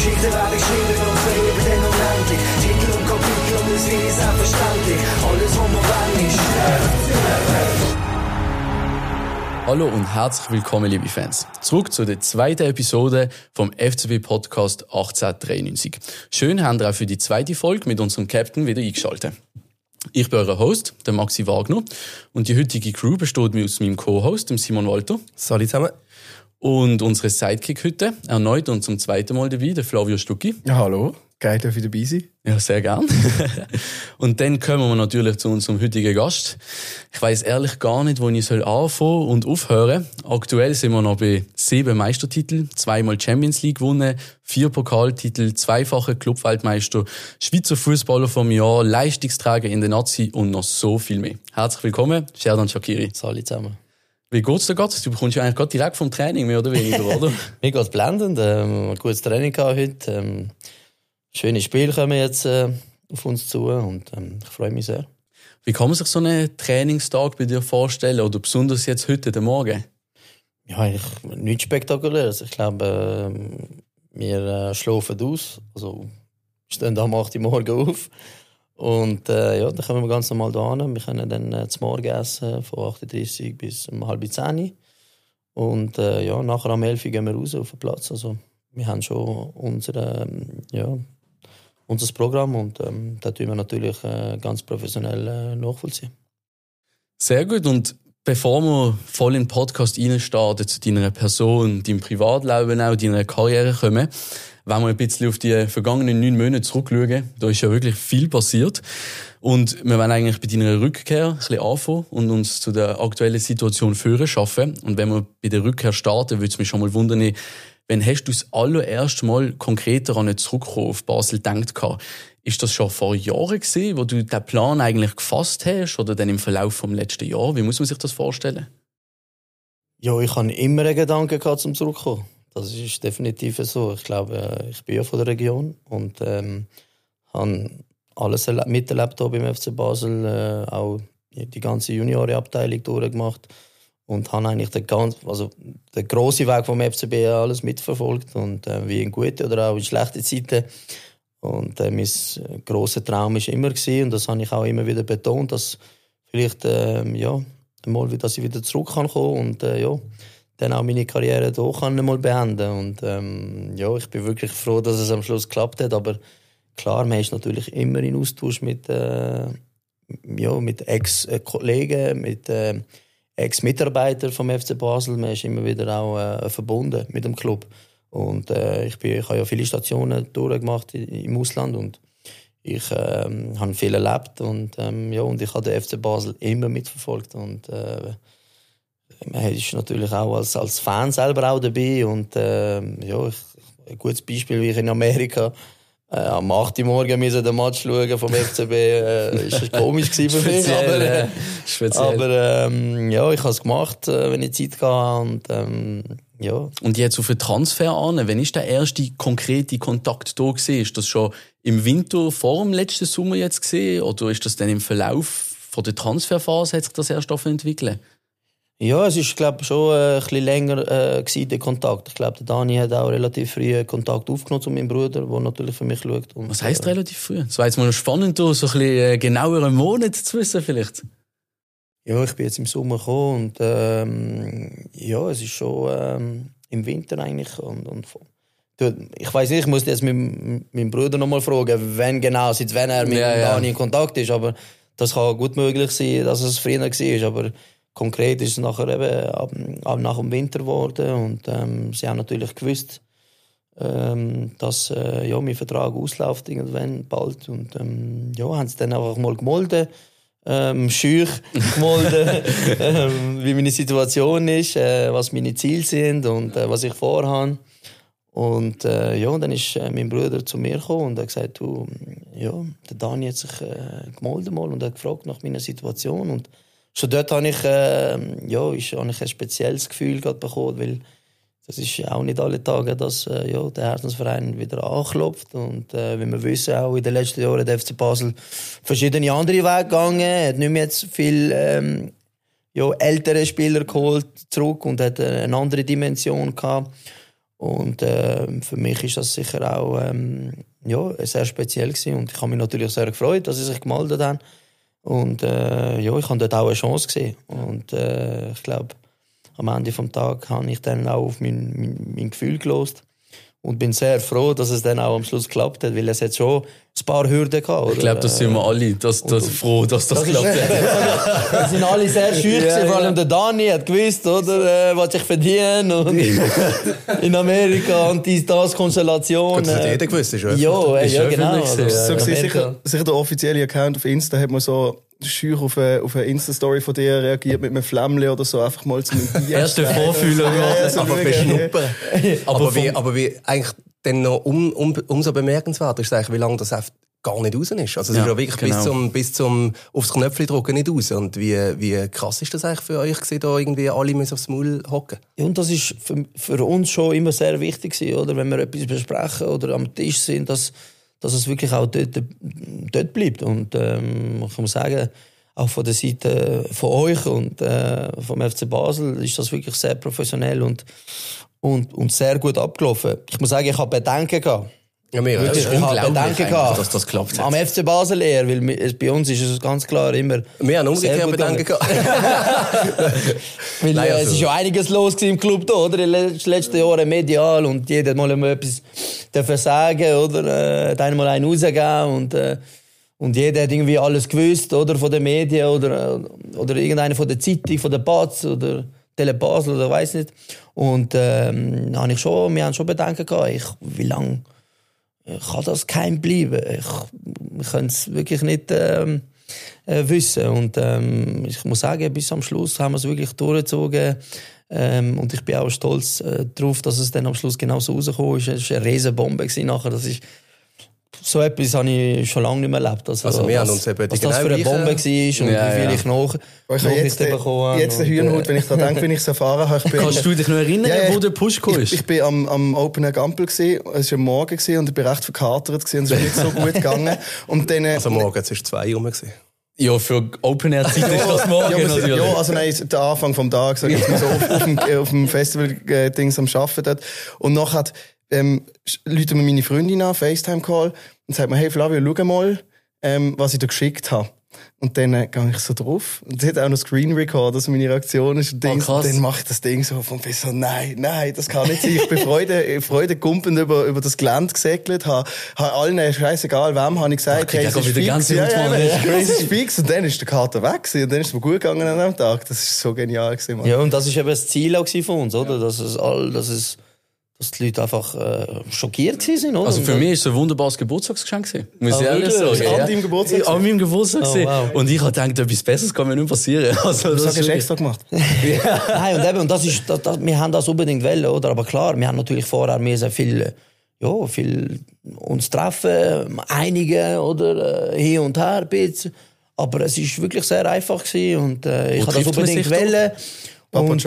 Geschichten werden geschrieben und verheben dann unendlich. Titel und Kapitel und es ist selbstverständlich. Alles, was wir wollen, ist Hallo und herzlich willkommen, liebe Fans. Zurück zu der zweiten Episode vom FCB-Podcast 1893. Schön, habt ihr auch für die zweite Folge mit unserem Captain wieder eingeschaltet. Ich bin euer Host, der Maxi Wagner, und die heutige Crew besteht aus meinem Co-Host, dem Simon Walter. Salut zusammen. Und unsere Sidekick heute, erneut und zum zweiten Mal dabei, der Flavio Stucki. Ja, hallo. Geil, dass ich dabei sein. Ja, sehr gern. Und dann kommen wir natürlich zu unserem heutigen Gast. Ich weiss ehrlich gar nicht, wo ich anfangen und aufhören soll. Aktuell sind wir noch bei 7 Meistertiteln, 2-mal Champions League gewonnen, 4 Pokaltitel, 2-facher Clubweltmeister, Schweizer Fußballer vom Jahr, Leistungsträger in der Nazi und noch so viel mehr. Herzlich willkommen, Sherdan Shaqiri. Salut zusammen. Wie geht's dir gerade? Du bekommst ja eigentlich gerade direkt vom Training, mehr oder weniger, oder? Mir geht's blendend. Ein gutes Training gehabt heute. Schöne Spiele kommen jetzt auf uns zu und ich freue mich sehr. Wie kann man sich so einen Trainingstag bei dir vorstellen? Oder besonders jetzt heute, den Morgen? Ja, eigentlich nichts Spektakuläres. Ich glaube, wir schlafen aus. Also, stehen am 8 Uhr morgen auf. Und ja, dann kommen wir ganz normal da hin. Wir können dann zum Morgen essen von 8:30 Uhr bis 9:30 Uhr. Und ja, nachher am 11 Uhr gehen wir raus auf den Platz. Also, wir haben schon unser Programm und da tun wir natürlich ganz professionell nachvollziehen. Sehr gut. Und bevor wir voll in den Podcast reinstarten, zu deiner Person, deinem Privatleben, auch deiner Karriere kommen, wollen wir ein bisschen auf die vergangenen 9 Monate zurückschauen. Da ist ja wirklich viel passiert. Und wir wollen eigentlich bei deiner Rückkehr ein bisschen anfangen und uns zu der aktuellen Situation führen schaffen. Und wenn wir bei der Rückkehr starten, würde es mich schon mal wundern, wann hast du das allererste Mal konkreter an Zurückkommen auf Basel gedacht? Ist das schon vor Jahren gewesen, wo du den Plan eigentlich gefasst hast oder dann im Verlauf vom letzten Jahr? Wie muss man sich das vorstellen? Ja, ich habe immer einen Gedanken gehabt, zum Zurückkommen. Das ist definitiv so. Ich glaube, ich bin ja von der Region und habe alles miterlebt hier beim FC Basel, auch die ganze Juniorenabteilung durchgemacht. Und habe eigentlich den grossen Weg vom FCB alles mitverfolgt. Und wie in guten oder auch in schlechten Zeiten. Und mein grosser Traum war immer gewesen, und das habe ich auch immer wieder betont, dass vielleicht einmal, dass ich wieder zurück kann kommen und dann auch meine Karriere hier kann einmal beenden. Und ich bin wirklich froh, dass es am Schluss geklappt hat. Aber klar, man ist natürlich immer in Austausch mit Ex-Kollegen, mit Ex-Mitarbeiter vom FC Basel. Man ist immer wieder auch verbunden mit dem Club. Und ich habe ja viele Stationen durchgemacht im Ausland und ich habe viel erlebt und ich habe den FC Basel immer mitverfolgt. Und man ist natürlich auch als Fan selber auch dabei. Und ein gutes Beispiel, wie ich in Amerika am 8 Uhr morgen den Match schauen vom FCB, ist komisch für mich. Aber ich habe es gemacht, wenn ich Zeit hatte. Und jetzt auf den Transfer an, wann ist der erste konkrete Kontakt da gewesen? Ist das schon im Winter vor dem letzten Sommer jetzt gesehen oder ist das dann im Verlauf von der Transferphase hat sich das erst entwickelt? Ja, es ist, glaube ich, schon ein bisschen länger der Kontakt. Ich glaube, der Dani hat auch relativ früh Kontakt aufgenommen zu meinem Bruder, der natürlich für mich schaut. Und, was heisst relativ früh? Das war jetzt mal spannend, so ein bisschen genaueren Monat zu wissen vielleicht. Ja, ich bin jetzt im Sommer gekommen und es ist schon im Winter eigentlich. Und ich weiss nicht, ich muss jetzt mit meinem Bruder noch mal fragen, seit wann er mit Dani in Kontakt ist. Aber das kann gut möglich sein, dass es früher war. Aber konkret ist es nachher eben nach dem Winter geworden. Und sie haben natürlich gewusst, dass mein Vertrag ausläuft irgendwann bald. Und haben sie dann einfach mal gemolden. Schüch gemolden, wie meine Situation ist, was meine Ziele sind und was ich vorhabe. Und dann ist mein Bruder zu mir gekommen und hat gesagt, der Dani hat sich gemolden mal und hat gefragt nach meiner Situation. Und schon dort habe ich, ein spezielles Gefühl bekommen, weil das ist auch nicht alle Tage, dass der Herzensverein wieder anklopft. Und wie wir wissen, auch in den letzten Jahren hat der FC Basel verschiedene andere Wege gegangen. Hat nicht mehr jetzt viel ältere Spieler geholt zurück und hat eine andere Dimension gehabt. Und für mich ist das sicher auch sehr speziell gewesen. Und ich habe mich natürlich sehr gefreut, dass sie sich gemeldet haben. Und ich habe dort auch eine Chance gesehen. Und ich glaube, am Ende des Tages habe ich dann auch auf mein Gefühl gelost. Und bin sehr froh, dass es dann auch am Schluss geklappt hat, weil es jetzt schon ein paar Hürden gehabt. Ich glaube, das sind wir alle froh, dass das geklappt hat. Wir sind alle sehr schüch gewesen, vor allem der Dani hat gewusst, oder, was ich verdiene und in Amerika und das Konstellation. Gut, das hat jeder gewusst, ist ja, genau. So sicher der offizielle Account auf Insta hat man so schüch auf eine Insta-Story von dir reagiert mit einem Flämmchen oder so, einfach mal zum erste Vorfühler. Aber beschnuppern. Aber wie eigentlich dann noch umso bemerkenswerter ist eigentlich, wie lange das einfach gar nicht raus ist. Also es ist ja wirklich bis zum aufs Knöpfchen drücken nicht raus. Und wie krass ist das eigentlich für euch gewesen, da irgendwie alle müssen aufs Maul hocken? Ja, und das ist für uns schon immer sehr wichtig gewesen, oder? Wenn wir etwas besprechen oder am Tisch sind, dass es wirklich auch dort bleibt. Und ich muss sagen, auch von der Seite von euch und vom FC Basel ist das wirklich sehr professionell und sehr gut abgelaufen. Ich muss sagen, ich habe Bedenken gehabt. Ja, das ist unglaublich, dass das klappt. Am FC Basel eher, weil bei uns ist es ganz klar immer... Wir haben umgekehrt Bedenken gehabt. Weil es ist ja einiges los im Club da, oder? In den letzten Jahren medial und jeder mal etwas dürfen sagen, oder? Einmal einen rausgeben und jeder hat irgendwie alles gewusst, oder? Von den Medien oder irgendeiner von der Zeitung, von der Batz oder Tele Basel oder weiss nicht. Und wir haben schon Bedenken gehabt, wie lange kann das geheim bleiben? Wir können es wirklich nicht wissen. Und ich muss sagen, bis am Schluss haben wir es wirklich durchgezogen. Und ich bin auch stolz darauf, dass es dann am Schluss genau so rausgekommen ist. Es war eine Riesenbombe nachher. Das ist so etwas habe ich schon lange nicht mehr erlebt. Also wir haben uns eben was das für eine Bombe war und wie viel ich noch jetzt der Hühnerhut, wenn ich daran denke, wenn ich es erfahren habe. Kannst du dich noch erinnern, wo der Push kam? Ich war am Open Air Gampel, es war am Morgen und ich war recht verkatert und es ist nicht so gut gegangen. Und dann, also morgen, es war 2 Uhr. Ja, für Open-Air-Zeit ist das morgen natürlich. Ja, also nein, der Anfang vom Tag, sag ich mal so, auf dem Festival-Dings am Arbeiten dort. Und nachher ruft mir meine Freundin an, FaceTime-Call, und sagt mir, hey Flavio, schau mal, was ich dir geschickt habe. Und dann gehe ich so drauf. Und sie hat auch noch Screen Record, also meine Reaktion ist und Dings. Und dann mache ich das Ding so und bin so, nein, das kann nicht sein. Ich bin freudegumpend über das Gelände gesegelt, habe allen, scheißegal wem, habe ich gesagt, hey, es ist fix. Und dann ist der Kater weg gewesen. Und dann ist es mir gut gegangen an dem Tag. Das ist so genial gewesen, Mann. Ja, und das ist eben das Ziel auch von uns, oder? Dass die Leute einfach schockiert waren, oder? Also für mich war es ein wunderbares Geburtstagsgeschenk gewesen. Muss ich ehrlich sagen. An deinem Geburtstag? An meinem Geburtstag. Wow. Und ich habe gedacht, etwas Besseres kann mir nicht passieren. Also, das hast du extra gemacht. Nein, und eben, und das ist, wir haben das unbedingt wollen, oder? Aber klar, wir haben natürlich vorher viel uns treffen, einigen, oder? Hier und her, ein bisschen. Aber es war wirklich sehr einfach gewesen und ich habe das unbedingt wollen. Und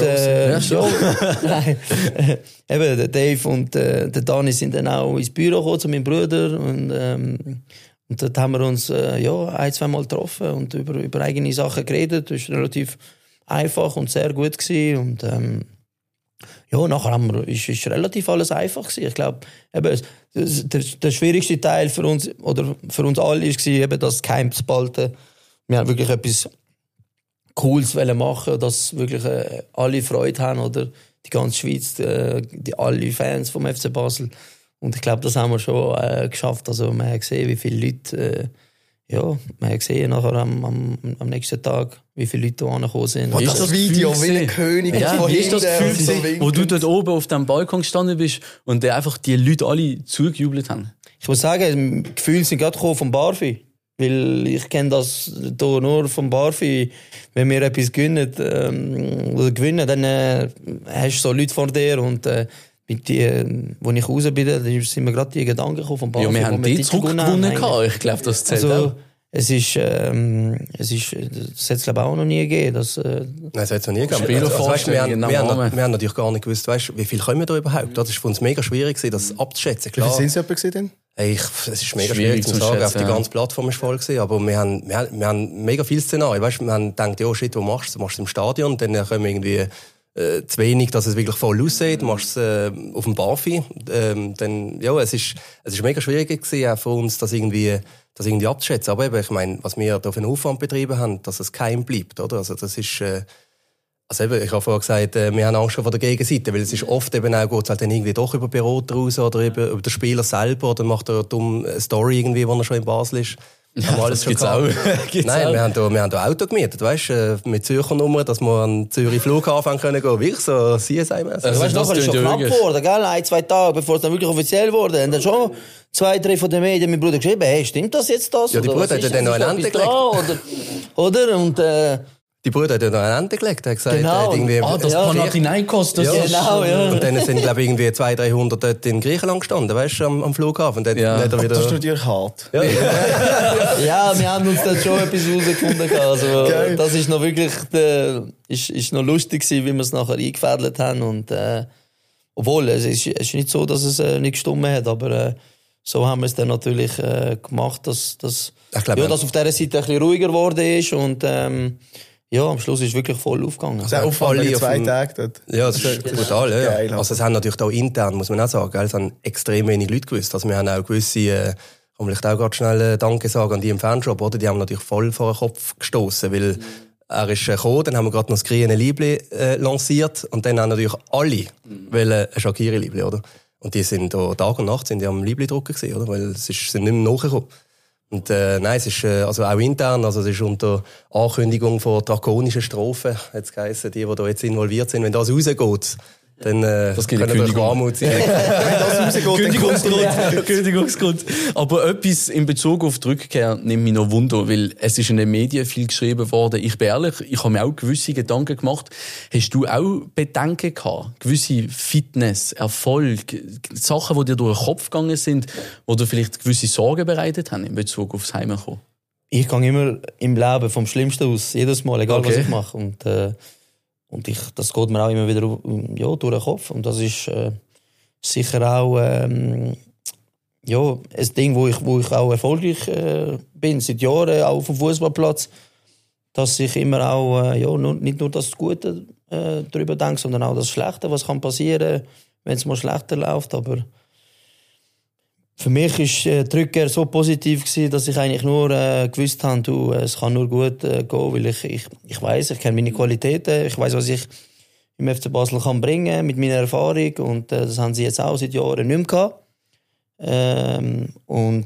eben der Dave und der Dani sind dann auch ins Büro gekommen zu meinem Bruder und dort haben wir uns 1-2 Mal getroffen und über eigene Sachen geredet. Das war relativ einfach und sehr gut gewesen. Und nachher ist relativ alles einfach gewesen. Ich glaube, der schwierigste Teil für uns oder für uns alle war eben das Geheim zu behalten. Wir haben wirklich etwas Cooles machen, dass wirklich alle Freude haben, oder die ganze Schweiz, alle Fans vom FC Basel. Und ich glaube, das haben wir schon geschafft. Also man hat gesehen, wie viele Leute, man hat gesehen nachher am nächsten Tag, wie viele Leute da angekommen sind. Oh, das Video, wie ein König. Ja, wie ist das Gefühl, wo du dort oben auf dem Balkon gestanden bist und einfach die Leute alle zugejubelt haben? Ich muss sagen, die Gefühle sind gerade vom Barfi. Weil ich kenne das hier nur vom Barfi. Wenn wir etwas gewinnen, dann hast du so Leute vor dir und mit die, wo ich raus bin, dann sind mir gerade die Gedanken gekommen vom Barfi. Ja, wir haben die zurückgewonnen. Ich glaube, das zählt auch. Das hat es glaube ich auch noch nie gegeben. Nein, das hat es noch nie gegeben. Wir haben natürlich gar nicht gewusst, wie viel können wir da überhaupt. Das war für uns mega schwierig, das abzuschätzen. Wie viel sind es denn? Es ist mega schwierig zu sagen. Auf die ganze Plattform war voll gewesen, aber wir haben mega viele Szenarien. Weißt, wir haben gedacht, shit, wo machst du? Du machst es im Stadion, dann kommen irgendwie zu wenig, dass es wirklich voll aussieht. Du machst es auf dem Barfi. Dann, ja, es ist mega schwierig gewesen, auch für uns, das irgendwie abzuschätzen. Aber eben, ich meine, was wir da für einen Aufwand betrieben haben, dass es geheim bleibt, oder? Also das ist, also eben, ich habe vorher gesagt, wir haben Angst vor der Gegenseite, weil es ist oft eben auch, geht es halt dann irgendwie doch über Berater raus oder über den Spieler selber, oder macht er eine Story irgendwie, wo er schon in Basel ist. Ja, das gibt's auch. Nein, wir haben da Auto gemietet, weißt du, mit Zürcher Nummer, dass wir an Zürich Flughafen können gehen, wirklich so CSI-mäßig. Also, weißt du, nachher ist schon knapp geworden, gell? 1-2 Tage, bevor es dann wirklich offiziell wurde. Und dann schon 2-3 von den Medien mein Bruder geschrieben, hey, stimmt das jetzt das? Ja, die Bruder hat ja dann noch ein Ende gelegt. Oder? Und, die Brüder hat ja noch ein Ende gelegt. Er hat gesagt, genau. Das Panathinaikos, das ist... Genau, ja. Und dann sind, glaube ich, irgendwie 200-300 dort in Griechenland gestanden, weißt du, am Flughafen. Und ja. Wieder... Das ist natürlich hart. Ja. Ja, wir haben uns dann schon etwas rausgefunden. Also, das ist noch wirklich, ist noch lustig gewesen, wie wir es nachher eingefädelt haben. Und, obwohl, es ist nicht so, dass es nicht gestummen hat, aber so haben wir es dann natürlich gemacht, dass auf dieser Seite ein bisschen ruhiger geworden ist. Und ja, am Schluss ist es wirklich voll aufgegangen. Also auch vor 2 Tagen dort. Ja, das ist brutal. Ja. Geil, also es haben natürlich auch intern, muss man auch sagen, es haben extrem wenig Leute gewusst. Also wir haben auch gewisse, kann man vielleicht auch gerade schnell Danke sagen an die im Fanshop, oder? Die haben natürlich voll vor den Kopf gestoßen, weil er ist gekommen, dann haben wir gerade noch das grüne Liebli lanciert und dann haben natürlich alle ein Shaqiri-Liebli, oder? Und die sind da Tag und Nacht sind die am Liebli drucken gewesen, oder? Weil sind nicht mehr nachgekommen. Und nein, es ist also auch intern, also es ist unter Ankündigung von drakonischen Strafen, hat's geheißen, die da jetzt involviert sind, wenn das rausgeht, dann das können wir Armut sein. Wenn das rausgeht, Kündigungsgrund. Aber etwas in Bezug auf die Rückkehr nimmt mich noch Wunder, weil es ist in den Medien viel geschrieben worden. Ich bin ehrlich, ich habe mir auch gewisse Gedanken gemacht. Hast du auch Bedenken gehabt? Gewisse Fitness, Erfolg, Sachen, die dir durch den Kopf gegangen sind, die dir vielleicht gewisse Sorgen bereitet haben in Bezug aufs Heimkommen? Ich gehe immer im Leben vom Schlimmsten aus, jedes Mal, egal was ich mache. Und das geht mir auch immer wieder durch den Kopf. Und das ist sicher auch ein Ding, wo ich auch erfolgreich bin, seit Jahren, auch auf dem Fußballplatz, dass ich immer auch nicht nur das Gute darüber denke, sondern auch das Schlechte, was kann passieren, wenn es mal schlechter läuft. Aber für mich war die Rückkehr so positiv gewesen, dass ich eigentlich nur gewusst habe, es kann nur gut gehen, weil ich weiss, ich kenne meine Qualitäten, ich weiss, was ich im FC Basel kann bringen mit meiner Erfahrung, und das haben sie jetzt auch seit Jahren nicht mehr gehabt.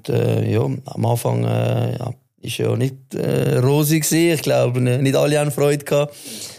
Am Anfang ist ja nicht rosig gewesen. Ich glaube, nicht alle haben Freude gehabt.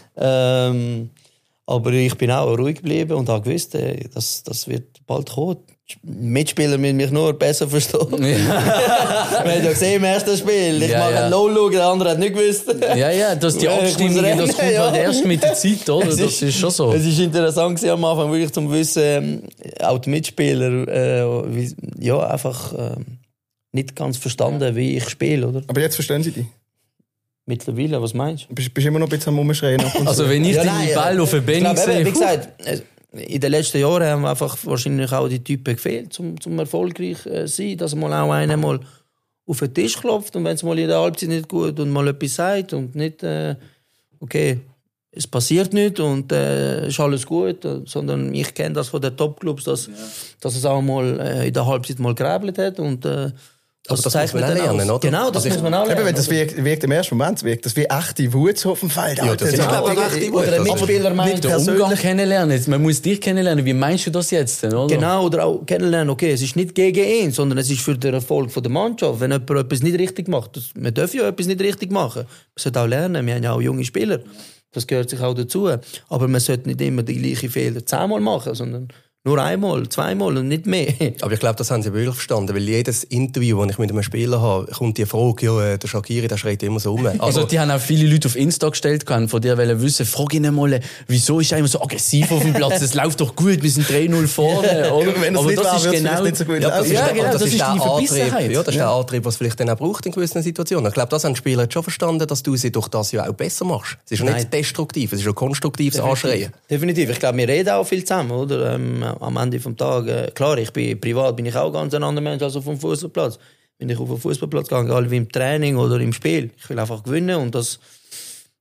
Aber ich bin auch ruhig geblieben und habe gewusst, das wird bald kommen. Mitspieler müssen mich nur besser verstehen. Ja. Wir haben ja gesehen im ersten Spiel. Ich mache einen Low-Look, der andere hat nicht gewusst. Ja, dass die Abstimmung, das kommt halt erst mit der Zeit, oder? Das ist schon so. Es war interessant am Anfang, wirklich zum Wissen, auch die Mitspieler, einfach nicht ganz verstanden, wie ich spiele, oder? Aber jetzt verstehen sie dich? Mittlerweile, was meinst du? Bist immer noch ein bisschen am Umschreien? Also wenn ich den Ball auf den Benny sehe... Wie gesagt, in den letzten Jahren haben einfach wahrscheinlich auch die Typen gefehlt, zum erfolgreich sein, dass mal auch einer mal auf den Tisch klopft und wenn es mal in der Halbzeit nicht gut und mal etwas sagt und nicht, okay, es passiert nicht und ist alles gut, sondern ich kenne das von den Top-Clubs, dass es auch mal in der Halbzeit mal geräbelt hat und aber das muss man auch lernen, oder? Genau, das muss man auch lernen. Eben, das wirkt im ersten Moment, das wie echte Wut auf dem Feld. Ja, das ist auch echte Wut. Oder ein Mitspieler meint den Umgang kennenlernen. Man muss dich kennenlernen. Wie meinst du das jetzt denn, oder? Genau, oder auch kennenlernen, okay, es ist nicht gegen ihn, sondern es ist für den Erfolg der Mannschaft. Wenn jemand etwas nicht richtig macht, man darf ja etwas nicht richtig machen. Man sollte auch lernen, wir haben ja auch junge Spieler. Das gehört sich auch dazu. Aber man sollte nicht immer die gleichen Fehler 10-mal machen, sondern nur einmal, 2-mal und nicht mehr. Aber ich glaube, das haben sie wirklich verstanden, weil jedes Interview, das ich mit einem Spieler habe, kommt die Frage, ja, der Shaqiri, der schreit immer so um. Also die haben auch viele Leute auf Insta gestellt, von dir wollen wissen, frag ihn mal, wieso ist er immer so aggressiv auf dem Platz? Es läuft doch gut, wir sind 3-0 vorne. Oder? Wenn aber das ist genau nicht so gut das ist die Verbissenheit. Ja, das ist der Antrieb, was vielleicht dann auch braucht in gewissen Situationen. Ich glaube, das haben die Spieler jetzt schon verstanden, dass du sie durch das ja auch besser machst. Es ist ja nicht destruktiv, es ist ja konstruktives Anschreien. Definitiv. Ich glaube, wir reden auch viel zusammen, oder? Am Ende vom Tag. Klar, privat bin ich auch ganz ein anderer Mensch als auf dem Fußballplatz. Wenn ich auf den Fußballplatz gehe, egal wie im Training oder im Spiel, ich will einfach gewinnen und das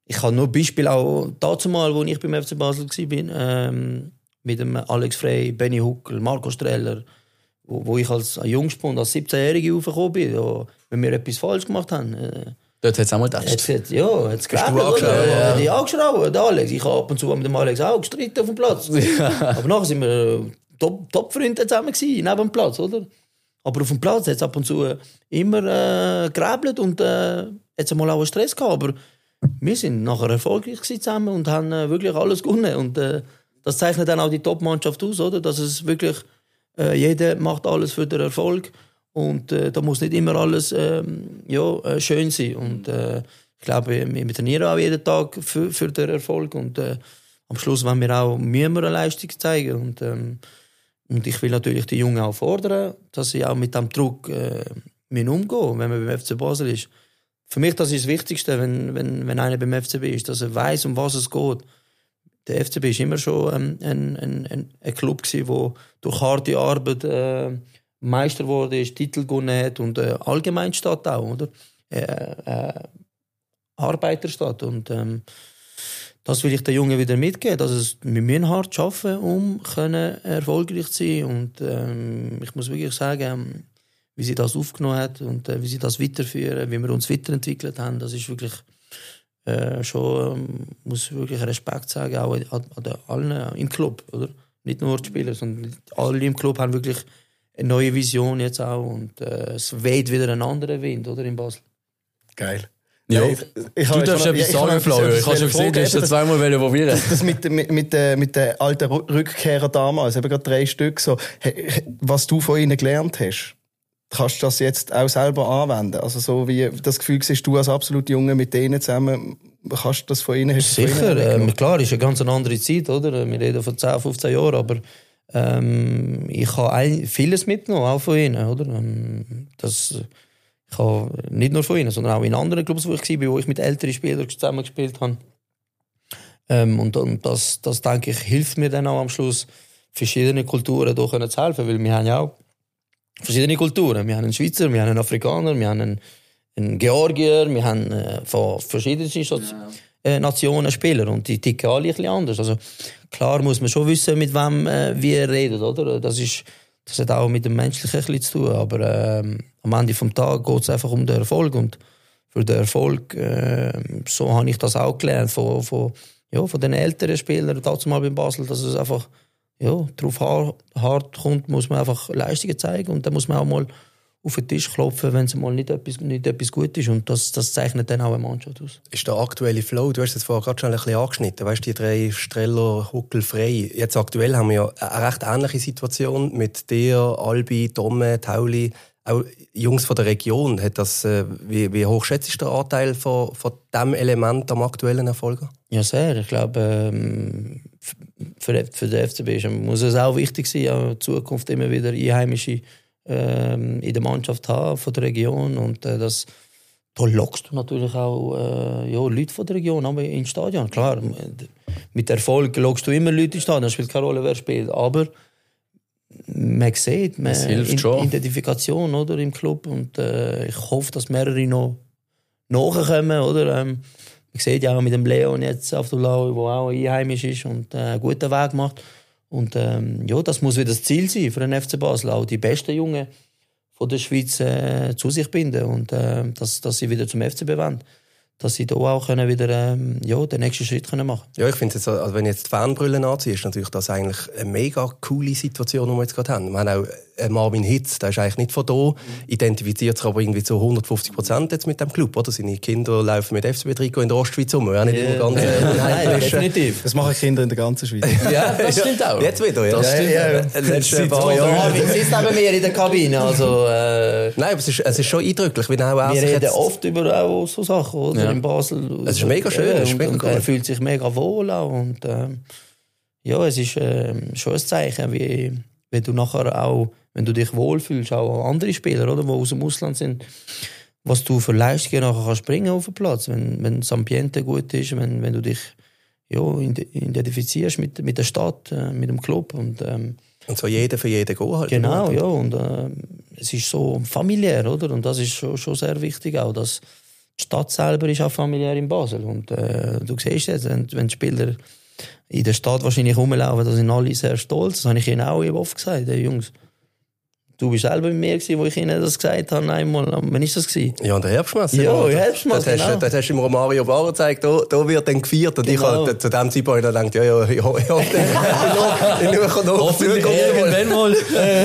ich habe nur Beispiel auch dazu mal, als ich beim FC Basel war, mit dem Alex Frey, Benny Huckel, Marco Streller, wo ich als Jungspund, als 17-Jährige raufgekommen bin, wenn wir etwas falsch gemacht haben. Dort hat es auch mal gedacht. Ja, jetzt gerade die angeschraubt, der Alex. Ich habe ab und zu mit dem Alex auch gestritten auf dem Platz. Aber nachher sind wir Top-Freunde zusammen gewesen, neben dem Platz, oder? Aber auf dem Platz hat es ab und zu immer geräbelt und jetzt mal auch einen Stress gehabt. Aber wir sind nachher erfolgreich zusammen und haben wirklich alles gewonnen. Und das zeichnet dann auch die Top-Mannschaft aus, oder? Dass es wirklich jeder macht alles für den Erfolg. Und da muss nicht immer alles schön sein. Und ich glaube, wir trainieren auch jeden Tag für den Erfolg. Und am Schluss müssen wir auch eine Leistung zeigen. Und ich will natürlich die Jungen auch fordern, dass sie auch mit dem Druck umgehen, wenn man beim FC Basel ist. Für mich das ist das Wichtigste, wenn einer beim FCB ist, dass er weiß, um was es geht. Der FCB ist immer schon ein Club gewesen, der durch harte Arbeit Meister wurde, ist, Titel gewonnen hat und Allgemeinstadt auch, oder? Arbeiterstadt. Und das will ich den Jungen wieder mitgeben, dass wir müssen hart arbeiten, um erfolgreich zu sein. Und ich muss wirklich sagen, wie sie das aufgenommen hat und wie sie das weiterführen, wie wir uns weiterentwickelt haben, das ist wirklich muss wirklich Respekt sagen, auch an allen im Club, oder? Nicht nur die Spieler, sondern alle im Club haben wirklich eine neue Vision jetzt auch und es weht wieder ein anderer Wind, oder, in Basel. Geil. Ja. Du darfst etwas sagen, Flavio. Ich habe schon gesehen, du hast das zweimal probieren. Das mit den alten Rückkehrern damals, eben gerade 3 Stück, so, was du von ihnen gelernt hast, kannst du das jetzt auch selber anwenden? Also so wie das Gefühl siehst du als absolut Junge mit denen zusammen, kannst du das von ihnen? Sicher, klar, ist eine ganz andere Zeit, oder? Wir reden von 10, 15 Jahren, aber ich habe vieles mitgenommen, auch von ihnen, oder? Ich habe nicht nur von ihnen, sondern auch in anderen Clubs, wo ich war, wo ich mit älteren Spielern zusammen gespielt habe. Und das, denke ich, hilft mir dann auch am Schluss, verschiedene Kulturen hier zu helfen, weil wir haben ja auch verschiedene Kulturen. Wir haben einen Schweizer, wir haben einen Afrikaner, wir haben einen Georgier, wir haben von verschiedensten Nationen Spieler und die ticken alle ein bisschen anders. Also klar muss man schon wissen, mit wem wir reden, oder? Das hat auch mit dem Menschlichen ein bisschen zu tun, aber am Ende des Tages geht es einfach um den Erfolg und für den Erfolg, so habe ich das auch gelernt von den älteren Spielern, dazu mal beim Basel, dass es einfach darauf hart kommt, muss man einfach Leistungen zeigen und dann muss man auch mal auf den Tisch klopfen, wenn es mal nicht etwas gut ist und das zeichnet dann auch eine Mannschaft aus. Ist der aktuelle Flow, du hast es vorher gerade schon ein bisschen angeschnitten, weißt, die 3 Streller, Huckel, Frey. Jetzt aktuell haben wir ja eine recht ähnliche Situation mit dir, Albi, Tomme, Tauli, auch Jungs von der Region. Hat das, wie hoch schätzt du den Anteil von diesem Element am aktuellen Erfolg? Ja, sehr. Ich glaube, für den FCB muss es auch wichtig sein, in Zukunft immer wieder Einheimische in der Mannschaft haben von der Region. Und da lockst du natürlich auch Leute von der Region aber ins Stadion. Klar, mit Erfolg lockst du immer Leute ins Stadion, spielt keine Rolle, wer spielt. Aber man sieht, Identifikation, oder, im Club. Und ich hoffe, dass mehrere noch nachkommen, oder? Man sieht ja auch mit dem Leon jetzt auf der Lau, der auch einheimisch ist und einen guten Weg macht. Und das muss wieder das Ziel sein für den FC Basel, auch die besten Jungen von der Schweiz zu sich binden und dass sie wieder zum FCB wollen. Dass sie da auch wieder den nächsten Schritt machen können. Ja, ich finde jetzt, also wenn du jetzt die Fanbrille anziehst, ist natürlich das eigentlich eine mega coole Situation, die wir jetzt gerade haben. Wir haben auch Marvin Hitz, der ist eigentlich nicht von hier, identifiziert sich aber irgendwie zu 150% jetzt mit dem Club, oder? Seine Kinder laufen mit FCB-Trikot in der Ostschweiz rum. Ja, nicht immer ganz Nein, definitiv. Das machen Kinder in der ganzen Schweiz. Ja, das stimmt auch. Jetzt wieder, ja. Das stimmt. Marvin sitzt neben mir in der Kabine, also... Nein, aber es ist schon eindrücklich, wie auch wir reden oft über auch so Sachen, oder? Ja. In Basel. Es ist mega schön. Und er fühlt sich mega wohl auch. Und es ist schon ein Zeichen, wie du nachher auch, wenn du dich wohlfühlst, auch andere Spieler, oder, die aus dem Ausland sind, was du für Leistungen nachher kannst bringen auf den Platz, wenn das Ambiente gut ist, wenn du dich identifizierst mit der Stadt, mit dem Club und so jeder für jeden gehen halt. Genau, ja, und es ist so familiär, oder, und das ist schon sehr wichtig auch, dass die Stadt selber ist auch familiär in Basel. Und du siehst jetzt, wenn die Spieler in der Stadt wahrscheinlich rumlaufen, da sind alle sehr stolz. Das habe ich ihnen auch oft gesagt, hey, Jungs. Du bist selber mit mir gewesen, wo ich ihnen das gesagt habe, einmal. Wann ist das gewesen? Ja, in der Herbstmesse. Ja, Herbstmesse, genau. Das hast du im Mario Barra gezeigt, da wird dann gefeiert. Und genau. Ich habe zu dem Zeitpunkt gedacht, ich schaue noch Irgendwann mal.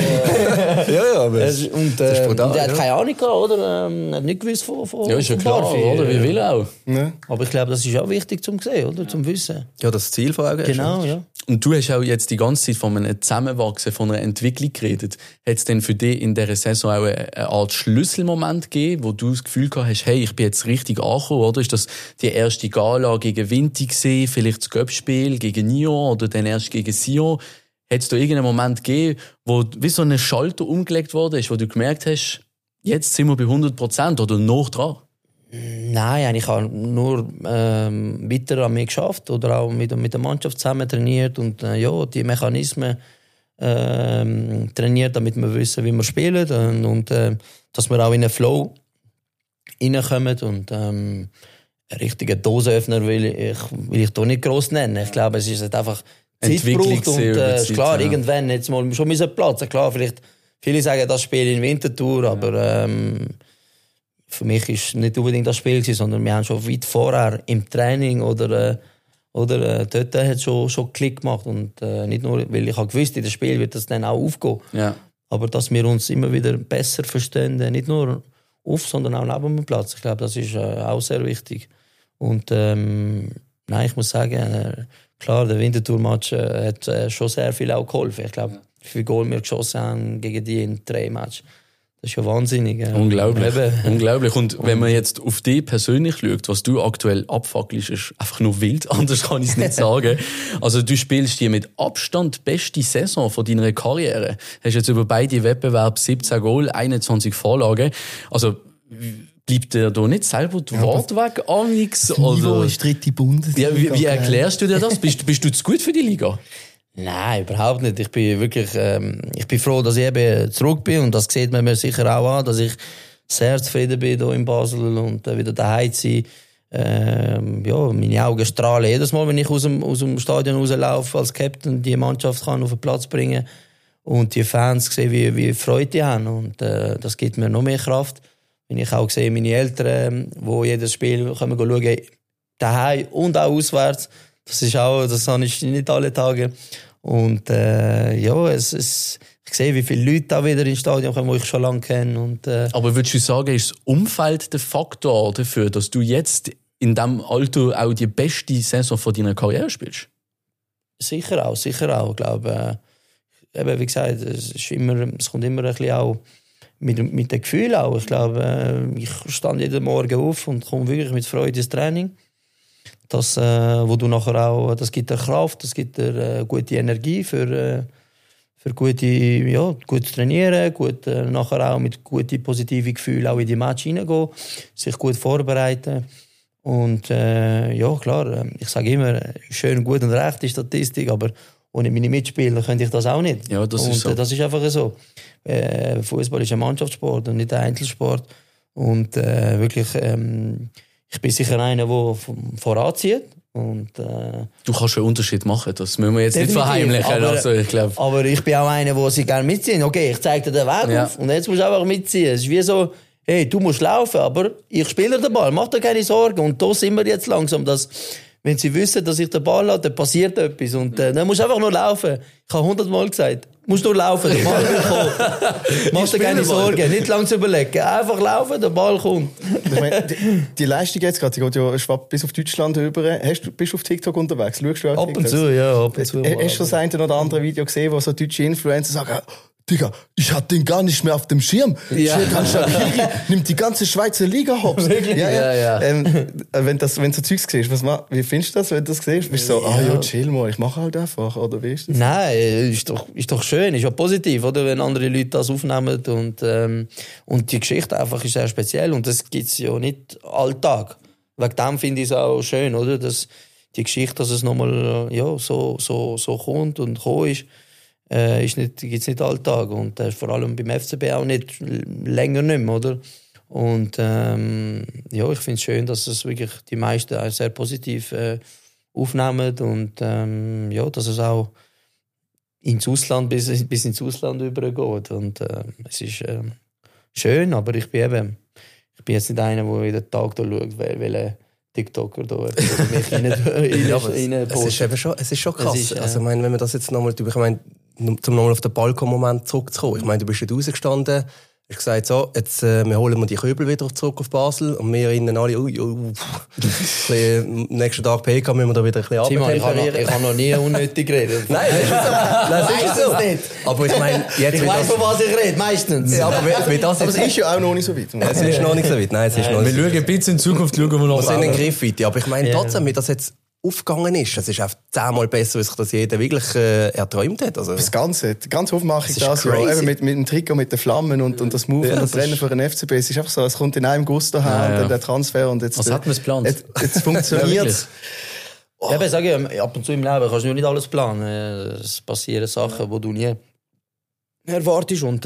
Ja, aber das ist brutal. Und er hat keine Ahnung gehabt, oder? Er hat nicht gewusst von Ja, ist ja klar, Barfi. oder? Wie will auch. Ja. Aber ich glaube, das ist auch wichtig zum sehen, oder? Zum Wissen. Ja, das Ziel vor Augen. Genau, ja. Und du hast auch jetzt die ganze Zeit von einem Zusammenwachsen, von einer Entwicklung geredet. Hat es denn für dich in dieser Saison auch eine Art Schlüsselmoment gegeben, wo du das Gefühl gehabt hast, hey, ich bin jetzt richtig angekommen, oder? Ist das die erste Gala gegen Vinti gewesen, vielleicht das Göppspiel gegen Nyon oder dann erst gegen Sion? Hat es da irgendeinen Moment gegeben, wo wie so ein Schalter umgelegt worden ist, wo du gemerkt hast, jetzt sind wir bei 100% oder noch dran? Nein, ich habe nur weiter an mir geschafft oder auch mit der Mannschaft zusammen trainiert und die Mechanismen trainiert, damit wir wissen, wie wir spielen und dass wir auch in einen Flow reinkommen und einen richtigen Dosenöffner will ich da nicht gross nennen. Ich glaube, es ist halt einfach Zeit braucht und ist klar, irgendwann jetzt mal schon müssen platzen. Klar, vielleicht viele sagen, das Spiel in Winterthur, aber für mich ist nicht unbedingt das Spiel gewesen, sondern wir haben schon weit vorher im Training oder dort hat es schon Klick gemacht und nicht nur, weil ich habe gewusst, in dem Spiel wird das dann auch aufgehen. Ja. Aber dass wir uns immer wieder besser verstehen, nicht nur auf, sondern auch neben dem Platz. Ich glaube, das ist auch sehr wichtig. Und nein, ich muss sagen, klar, der Winterthur-Match hat schon sehr viel auch geholfen. Ich glaube, wie viele Goal wir geschossen haben gegen die in 3 Matches. Das ist ja wahnsinnig. Unglaublich. Unglaublich. Und wenn man jetzt auf dich persönlich schaut, was du aktuell abfackelst, ist einfach nur wild. Anders kann ich es nicht sagen. Also du spielst die mit Abstand beste Saison von deiner Karriere. Hast jetzt über beide Wettbewerbe 17 Goal, 21 Vorlagen. Also bleibt dir da nicht selber die Worte weg, Amix? Niveau ist 3. Bundesliga. Ja, wie erklärst du dir das? Bist du zu gut für die Liga? Nein, überhaupt nicht. Ich bin wirklich, ich bin froh, dass ich eben zurück bin und das sieht man mir sicher auch an, dass ich sehr zufrieden bin hier in Basel und wieder daheim zu sein. Meine Augen strahlen jedes Mal, wenn ich aus dem Stadion rauslaufe als Captain, die Mannschaft kann auf den Platz bringen und die Fans sehen, wie Freude die haben und das gibt mir noch mehr Kraft. Wenn ich auch sehe, meine Eltern, die jedes Spiel können schauen, daheim und auch auswärts, das habe ich nicht alle Tage. Und ich sehe, wie viele Leute da wieder ins Stadion kommen, die ich schon lange kenne. Und, aber würdest du sagen, ist das Umfeld der Faktor dafür, dass du jetzt in diesem Alter auch die beste Saison von deiner Karriere spielst? Sicher auch. Ich glaube, wie gesagt, es kommt immer ein bisschen auch mit dem Gefühl auch. Ich glaube, ich stand jeden Morgen auf und komme wirklich mit Freude ins Training. Das, wo du nachher auch, das gibt dir Kraft, das gibt dir gute Energie für gutes Trainieren, nachher auch mit guten positiven Gefühlen auch in die Match hineingehen, sich gut vorbereiten. Und klar, ich sage immer, schön, gut und recht die Statistik, aber ohne meine Mitspieler könnte ich das auch nicht. Ja, das ist so. Das ist einfach so. Fußball ist ein Mannschaftssport und nicht ein Einzelsport. Und wirklich, ich bin sicher einer, der voranzieht. Und, du kannst einen Unterschied machen, das müssen wir jetzt nicht verheimlichen. Aber ich bin auch einer, der sie gerne mitzieht. Okay, ich zeige dir den Weg auf und jetzt musst du einfach mitziehen. Es ist wie so, hey, du musst laufen, aber ich spiele den Ball, mach dir keine Sorgen. Und da sind wir jetzt langsam, dass, wenn sie wissen, dass ich den Ball habe, dann passiert etwas. Und dann musst du einfach nur laufen. Ich habe 100-mal gesagt, musst nur laufen, der Ball will kommen. Mach dir keine Sorgen, nicht lange zu überlegen. Einfach laufen, der Ball kommt. Ich meine, die Leistung jetzt gerade, die geht ja schwappt bis auf Deutschland rüber. Bist du auf TikTok unterwegs? Schaust du ab und zu, ja, ab und zu. Hast du das eine oder andere Video gesehen, wo so deutsche Influencer sagen, Digga, ich hab den gar nicht mehr auf dem Schirm. Ja. Nimmt die ganze Schweizer Liga hops. Ja. Wenn du so Zeugs siehst, wie findest du das, wenn du das siehst? Bist du so, chill mal, ich mache halt einfach, oder wie ist das? Nein, ist doch schön, ist ja positiv, oder? Wenn andere Leute das aufnehmen und die Geschichte einfach ist sehr speziell und das gibt's ja nicht alltag. Wegen dem finde ich es auch schön, oder? Dass die Geschichte, dass es nochmal, so kommt und gekommen ist. Gibt's nicht alltag und vor allem beim FCB auch nicht länger nicht mehr, oder? Und ja, ich finde es schön, dass es wirklich die meisten auch sehr positiv aufnehmen und ja, dass es auch ins Ausland bis ins Ausland übergeht. Und es ist schön, aber ich bin jetzt nicht einer, der jeden Tag da schaut, welcher TikToker da mich rein es ist schon krass. Also, ich meine, wenn man das jetzt nochmal, zum nochmal auf den Balkon-Moment zurückzukommen. Ich meine, du bist dort rausgestanden, hast gesagt, so, jetzt, wir holen die Köbel wieder zurück auf Basel und wir innen alle, nächsten Tag PK müssen wir da wieder ein bisschen abtemperieren. Ich habe noch nie unnötig geredet. Nein, das ist so. Nicht. Aber ich meine, jetzt... Ich weiss, von was ich rede, meistens. Ja, aber es ist ja auch noch nicht so weit. Es ist noch nicht so weit, nein, es ist noch nicht so weit. Wir schauen ein bisschen in Zukunft, schauen wir noch. Wir sind in den Griff weit, aber ich meine trotzdem, wie das jetzt aufgegangen ist. Es ist auch 10-mal besser, als sich das jeder wirklich erträumt hat. Also, die ganze Aufmachung das Jahr, eben mit dem Trikot, mit den Flammen und das Move und das Rennen für den FCB. Es ist einfach so, es kommt in einem Guss daher und dann der Transfer und jetzt... Was hat man es geplant? Jetzt funktioniert es. Ja, aber ich sage, ab und zu im Leben kannst du nicht alles planen. Es passieren Sachen, die du nie erwartest. Und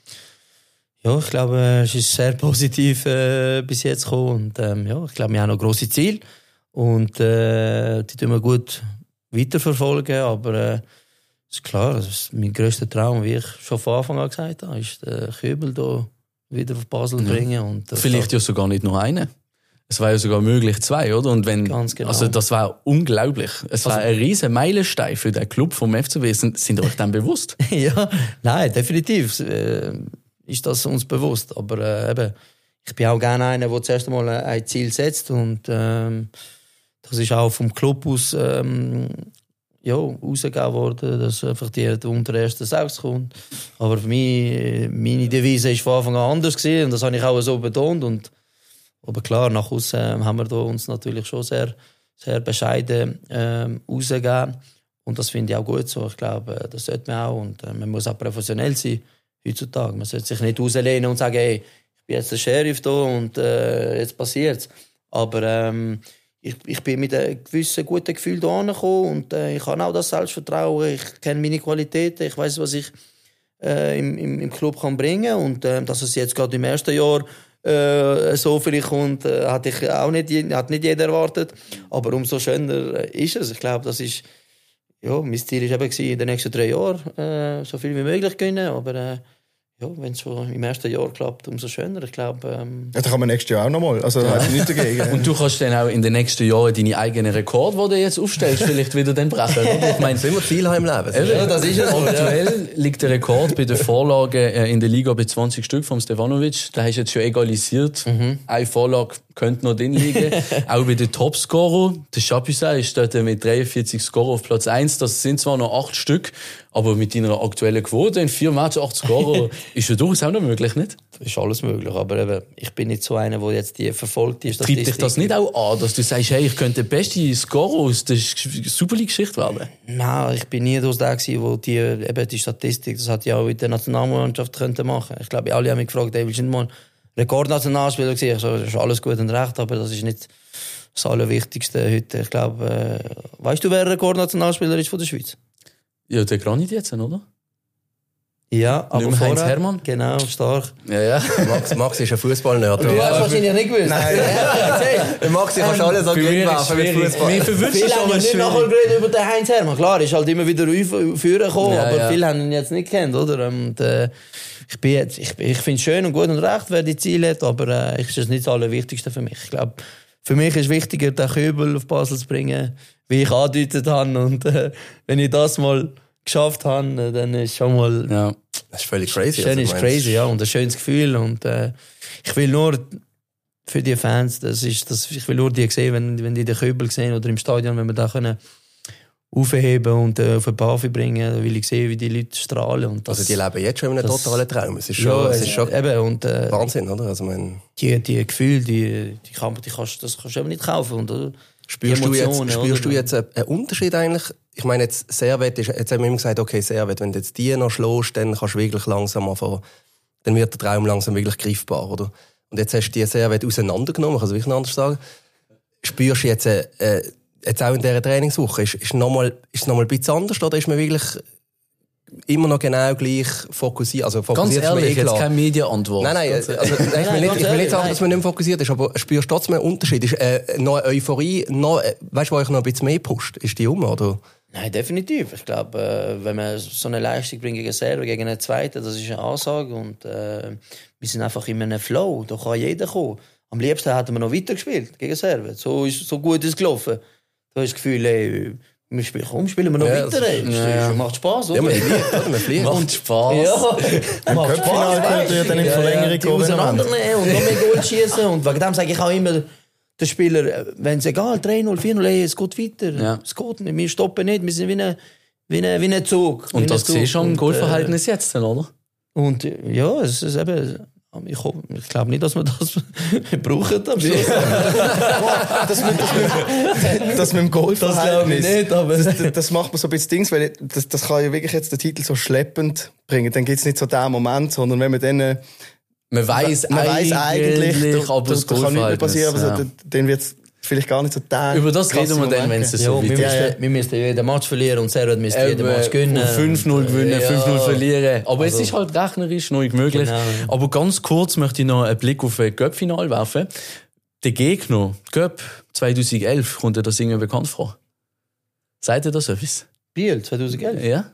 ja, ich glaube, es ist sehr positiv bis jetzt gekommen. Und ja, ich glaube, wir haben noch grosse Ziele. Und die tun wir gut weiterverfolgen, aber ist klar, das ist mein grösster Traum, wie ich schon von Anfang an gesagt habe, ist den Köbel hier wieder auf Basel bringen. Und vielleicht ja sogar nicht nur einen. Es war ja sogar möglich 2, oder? Und wenn, ganz genau. Also das war unglaublich. Es war ein riesen Meilenstein für den Club vom FCB. Sind ihr euch dem bewusst? Ja, nein, definitiv ist das uns bewusst. Aber eben, ich bin auch gerne einer, der zuerst einmal ein Ziel setzt und das ist auch vom Club aus rausgegeben worden, dass einfach die unter den ersten 6 kommt. Aber für mich, meine Devise war von Anfang an anders gewesen, und das habe ich auch so betont. Aber klar, nach außen haben wir da uns natürlich schon sehr, sehr bescheiden rausgegeben. Und das finde ich auch gut so. Ich glaube, das sollte man auch. Und man muss auch professionell sein heutzutage. Man sollte sich nicht rauslehnen und sagen, hey, ich bin jetzt der Sheriff da und jetzt passiert's. Aber ich bin mit einem gewissen guten Gefühl da angekommen und ich habe auch das Selbstvertrauen. Ich kenne meine Qualitäten, ich weiß, was ich im Club kann bringen kann. Und dass es jetzt gerade im ersten Jahr so vielleicht kommt, hat nicht jeder erwartet. Aber umso schöner ist es. Ich glaube, das ist, ja, mein Ziel war eben in den nächsten 3 Jahren so viel wie möglich gewinnen. Aber ja, wenn es schon im ersten Jahr klappt, umso schöner. Ich glaube... Ja, da kann man nächstes Jahr auch noch mal. Also da hat ich nichts dagegen. Und du kannst dann auch in den nächsten Jahren deine eigenen Rekorde, die du jetzt aufstellst, vielleicht wieder dann brechen. Oder? Ich meine, sind wir viel im Leben. Ja, das ist es. Aktuell liegt der Rekord bei den Vorlagen in der Liga bei 20 Stück vom Stefanovic. Da hast du jetzt schon egalisiert. Eine Vorlage könnte noch drin liegen. Auch bei den Topscorer. Der Chapuisat ist dort mit 43 Scorer auf Platz 1. Das sind zwar noch 8 Stück, aber mit deiner aktuellen Quote in 4 Matches 8 Scorer ist ja durchaus auch noch möglich, nicht? Das ist alles möglich, aber eben, ich bin nicht so einer, der jetzt die verfolgt ist. Treibt dich das nicht auch an, dass du sagst, hey, ich könnte der beste Scorer aus der Super League-Geschichte werden? Nein, ich bin nie der, der die Statistik, das hat ja auch in der Nationalmannschaft können machen. Ich glaube, alle haben mich gefragt, hey, willst du nicht mal Rekordnationalspieler gesehen? Ich so, das ist alles gut und recht, aber das ist nicht das Allerwichtigste heute. Ich glaube, weißt du, wer Rekordnationalspieler ist von der Schweiz? Ja, der Granit jetzt, oder? Ja, aber Heinz Hermann. Genau, stark. Ja. Max ist ein Fußballnerd. Du hast wahrscheinlich nicht gewusst. Nein. Maxi kannst alles an Geld werfen mit Fußball. Viele haben nicht nachher geredet über den Heinz Hermann. Klar, ist halt immer wieder führen gekommen, aber viele haben ihn jetzt nicht gekannt, oder? Und, ich finde es schön und gut und recht, wer die Ziele hat, aber ist das nicht das Allerwichtigste für mich. Ich glaube, für mich ist wichtiger, den Köbel auf Basel zu bringen, wie ich angedeutet habe. Und wenn ich das mal geschafft habe, dann ist schon mal... Ja, das ist völlig crazy. Schön ist crazy, ja, und ein schönes Gefühl. Und ich will nur für die Fans, ich will nur die sehen, wenn die den Köbel sehen oder im Stadion, wenn wir da können aufheben und auf eine Party bringen, dann will ich sehen, wie die Leute strahlen. Und das, also die leben jetzt schon in einem totalen Traum. Es ist schon, Wahnsinn, oder? Also die Gefühle, das kannst du eben nicht kaufen. Und, spürst du jetzt einen Unterschied eigentlich? Ich meine, jetzt Servet jetzt haben wir immer gesagt, okay, Servet, wenn du jetzt die noch schlägst, dann kannst du wirklich langsam anfangen, dann wird der Traum langsam wirklich greifbar, oder? Und jetzt hast du die Servet auseinandergenommen, ich kann es wirklich anders sagen. Spürst du jetzt auch in dieser Trainingswoche, ist es noch mal ein bisschen anders, oder ist man wirklich immer noch genau gleich fokussiert. Also fokussiert ganz ehrlich, jetzt keine Medienantwort. Nein, also, ich will nicht sagen, dass man nicht mehr fokussiert ist, aber spürst du trotzdem einen Unterschied? Ist noch eine Euphorie, weißt du, wo euch noch ein bisschen mehr pusht? Ist die oder? Nein, definitiv. Ich glaube, wenn man so eine Leistung bringt gegen Server, gegen einen Zweiten, das ist eine Ansage und wir sind einfach in einem Flow. Da kann jeder kommen. Am liebsten hätten wir noch weitergespielt gegen Server. So gut ist es gelaufen. Du hast das Gefühl, ey, spielen wir noch weiter. Das macht Spaß, oder? Ja, man fliegt. Macht Spaß. Ja, macht Köpfinal könnt ihr dann in Verlängerung gehen. Auseinandernehmen und noch mehr Goal schießen. Und wegen dem sage ich auch immer den Spieler, wenn es egal, 3-0, 4-0, ey, es geht weiter. Ja. Es geht nicht, wir stoppen nicht, wir sind wie ein Zug. Und das siehst du schon im Goalverhältnis jetzt, oder? Und ja, es ist eben... Ich glaube nicht, dass wir das brauchen. Das mit dem Goalverhältnis. Nicht, aber das macht man so ein bisschen Dings, weil das kann ja wirklich jetzt den Titel so schleppend bringen. Dann gibt es nicht so den Moment, sondern wenn man dann... Man weiss eigentlich, aber das kann nicht mehr passieren, aber so, dann wird es vielleicht gar nicht so der... Über das reden wir dann, wenn es so weit ist. Wir müssen jeden Match verlieren und Servet müsste jeden Match gewinnen. 5-0 gewinnen, 5-0 verlieren. Aber es ist halt rechnerisch noch nicht möglich. Genau. Aber ganz kurz möchte ich noch einen Blick auf ein Cup-Final werfen. Der Gegner, Cup 2011, kommt dir das irgendwie bekannt vor? Seid ihr das etwas? Biel, 2011? Ja.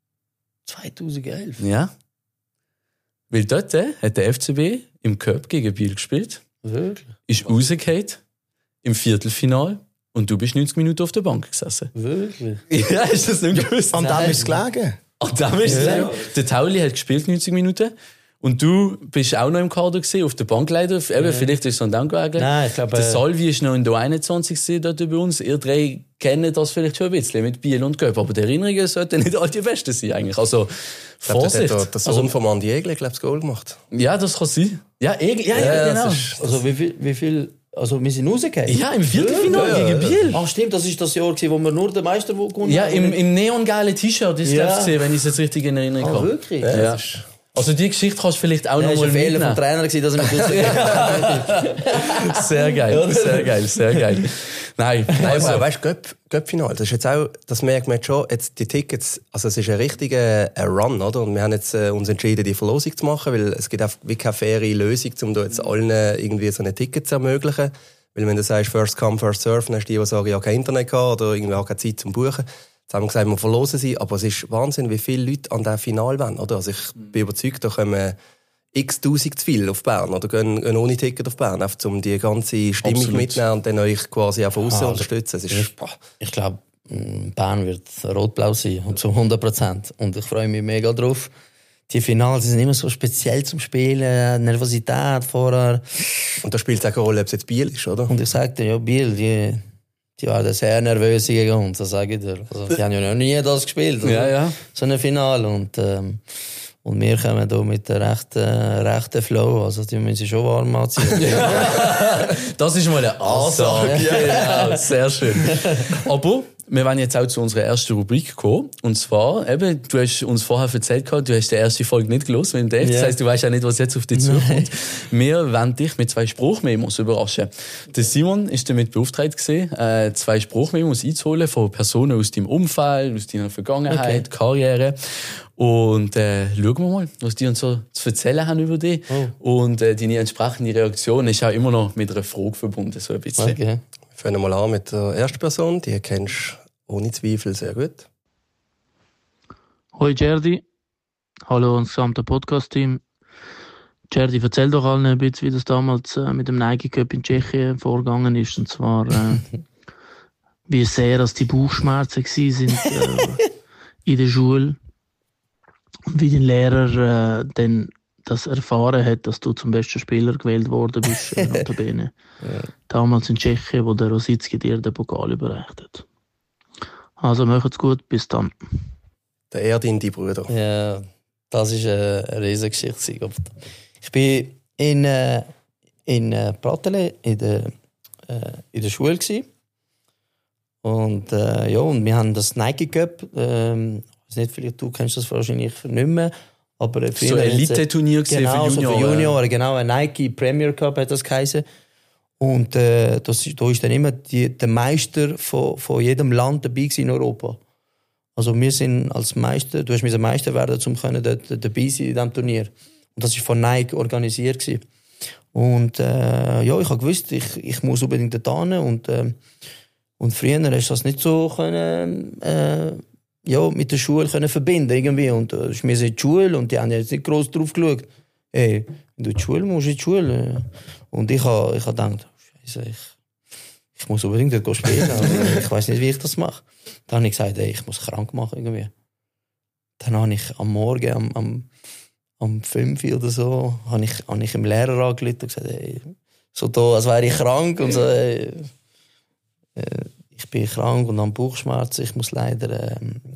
2011? Ja. Weil dort hat der FCB im Cup gegen Biel gespielt. Wirklich? Ist rausgefallen im Viertelfinal und du bist 90 Minuten auf der Bank gesessen. Wirklich? Ja, ist das nicht gewusst? An dem ist es gelegen. An dem ist es gelegen. Der Tauli hat gespielt 90 Minuten und du bist auch noch im Kader gewesen, auf der Bank leider. Eben, vielleicht ist es an dem gelegen. Nein, ich glaube... Der Salvi ist noch in der 21 gewesen, dort bei uns. Ihr drei kennen das vielleicht schon ein bisschen mit Biel und Göpp, aber die Erinnerungen sollten nicht all die besten sein eigentlich. Also, Vorsicht. Der Sohn von Andi Egli, glaube ich, das Goal gemacht. Ja, das kann sein. Ja, Egli, ja, genau. Also wie viel... Also wir sind rausgegangen? Ja, im Viertelfinale gegen Biel. Ach stimmt, das ist das Jahr, wo wir nur den Meister gewonnen haben. Ja, im neongeilen T-Shirt ist das gesehen, wenn ich es jetzt richtig in Erinnerung habe. Wirklich? Ja. Also die Geschichte kannst du vielleicht auch noch mal mitnehmen. Das war ein Fehler vom Trainer, dass er mich Sehr geil. Nein, also, weißt du, Cup-Final, das ist jetzt auch, das merkt man jetzt schon, jetzt die Tickets, also es ist ein richtiger Run, oder? Und wir haben jetzt uns entschieden, die Verlosung zu machen, weil es gibt auch wie keine faire Lösung, um da jetzt allen irgendwie so ein Ticket zu ermöglichen. Weil wenn du sagst, first come, first serve, dann hast du die sagen, ich habe kein Internet gehabt oder irgendwie habe keine Zeit zum Buchen. Jetzt haben wir gesagt, wir verlosen sie, aber es ist Wahnsinn, wie viele Leute an diesem Final wollen, oder? Also ich bin überzeugt, da kommen x-tausend zu viel auf Bern oder gehen ohne Ticket auf Bern, einfach um die ganze Stimmung mitnehmen und dann euch quasi auch von außen unterstützen. Es ist, ich glaube, Bern wird rot-blau sein und zu 100%. Und ich freue mich mega drauf. Die Finals sind immer so speziell zum Spielen, Nervosität vorher. Und da spielt es auch eine Rolle, ob es jetzt Biel ist, oder? Und ich sagte, ja, Biel, die waren sehr nervös gegen uns, das sage ich dir. Also, die haben ja noch nie das gespielt. Oder? Ja. So ein Finale. Und wir kommen hier mit der rechten Flow. Also, die müssen schon warm anziehen. Das ist mal eine Ansage. Ja, genau. Sehr schön. Aber wir wollen jetzt auch zu unserer ersten Rubrik kommen. Und zwar, eben, du hast uns vorher erzählt, du hast die erste Folge nicht gelesen, wenn du Das heisst, du weißt auch nicht, was jetzt auf dich zukommt. Wir wollen dich mit 2 Spruchmemos überraschen. Der Simon ist damit beauftragt gewesen, 2 Spruchmemos einzuholen von Personen aus deinem Umfeld, aus deiner Vergangenheit, Karriere. Und schauen wir mal, was die uns so zu erzählen haben über dich. Und deine entsprechende Reaktion ist auch immer noch mit einer Frage verbunden, so ein bisschen. Okay. Wir fangen mal an mit der ersten Person, die kennst du ohne Zweifel sehr gut. Hoi Gerdi, hallo ans gesamte Podcast-Team. Gerdi, erzähl doch allen ein bisschen, wie das damals mit dem Nike Cup in Tschechien vorgegangen ist. Und zwar, wie sehr dass die Bauchschmerzen sind in der Schule. Und wie dein Lehrer dann das erfahren hat, dass du zum besten Spieler gewählt worden bist, notabene. Damals in Tschechien, wo der Rositzky dir den Pokal überreicht hat. Also macht's gut, bis dann. Der Erdin, die Brüder. Ja, das war eine riesige Geschichte. Ich bin in Pratteln in der Schule gewesen. Und und wir haben das Nike Cup. Ich weiß nicht, vielleicht du kennst das wahrscheinlich nicht mehr. Aber so ein Elite-Turnier für Junioren. Genau, ein Nike Premier Cup hat das geheißen. Und da ist dann immer der Meister von jedem Land dabei in Europa. Also wir sind als Meister, du hast Meister werden, um dort dabei sein in diesem Turnier. Und das war von Nike organisiert gewesen. Und ich habe gewusst, ich muss unbedingt dort hin. Und früher hast du das nicht so können, mit der Schule können verbinden irgendwie. Und wir sind in die Schule und die haben jetzt nicht gross drauf geschaut. Hey, wenn du in die Schule musst, in die Schule. Und ich habe gedacht, Scheiße, ich muss unbedingt dort spielen. Ich weiss nicht, wie ich das mache. Dann habe ich gesagt, hey, ich muss krank machen irgendwie. Dann habe ich am Morgen, um 5 Uhr oder so, habe ich im Lehrer angerufen und gesagt, hey, so da, als wäre ich krank. Und so, hey, ich bin krank und habe Bauchschmerzen, ich muss leider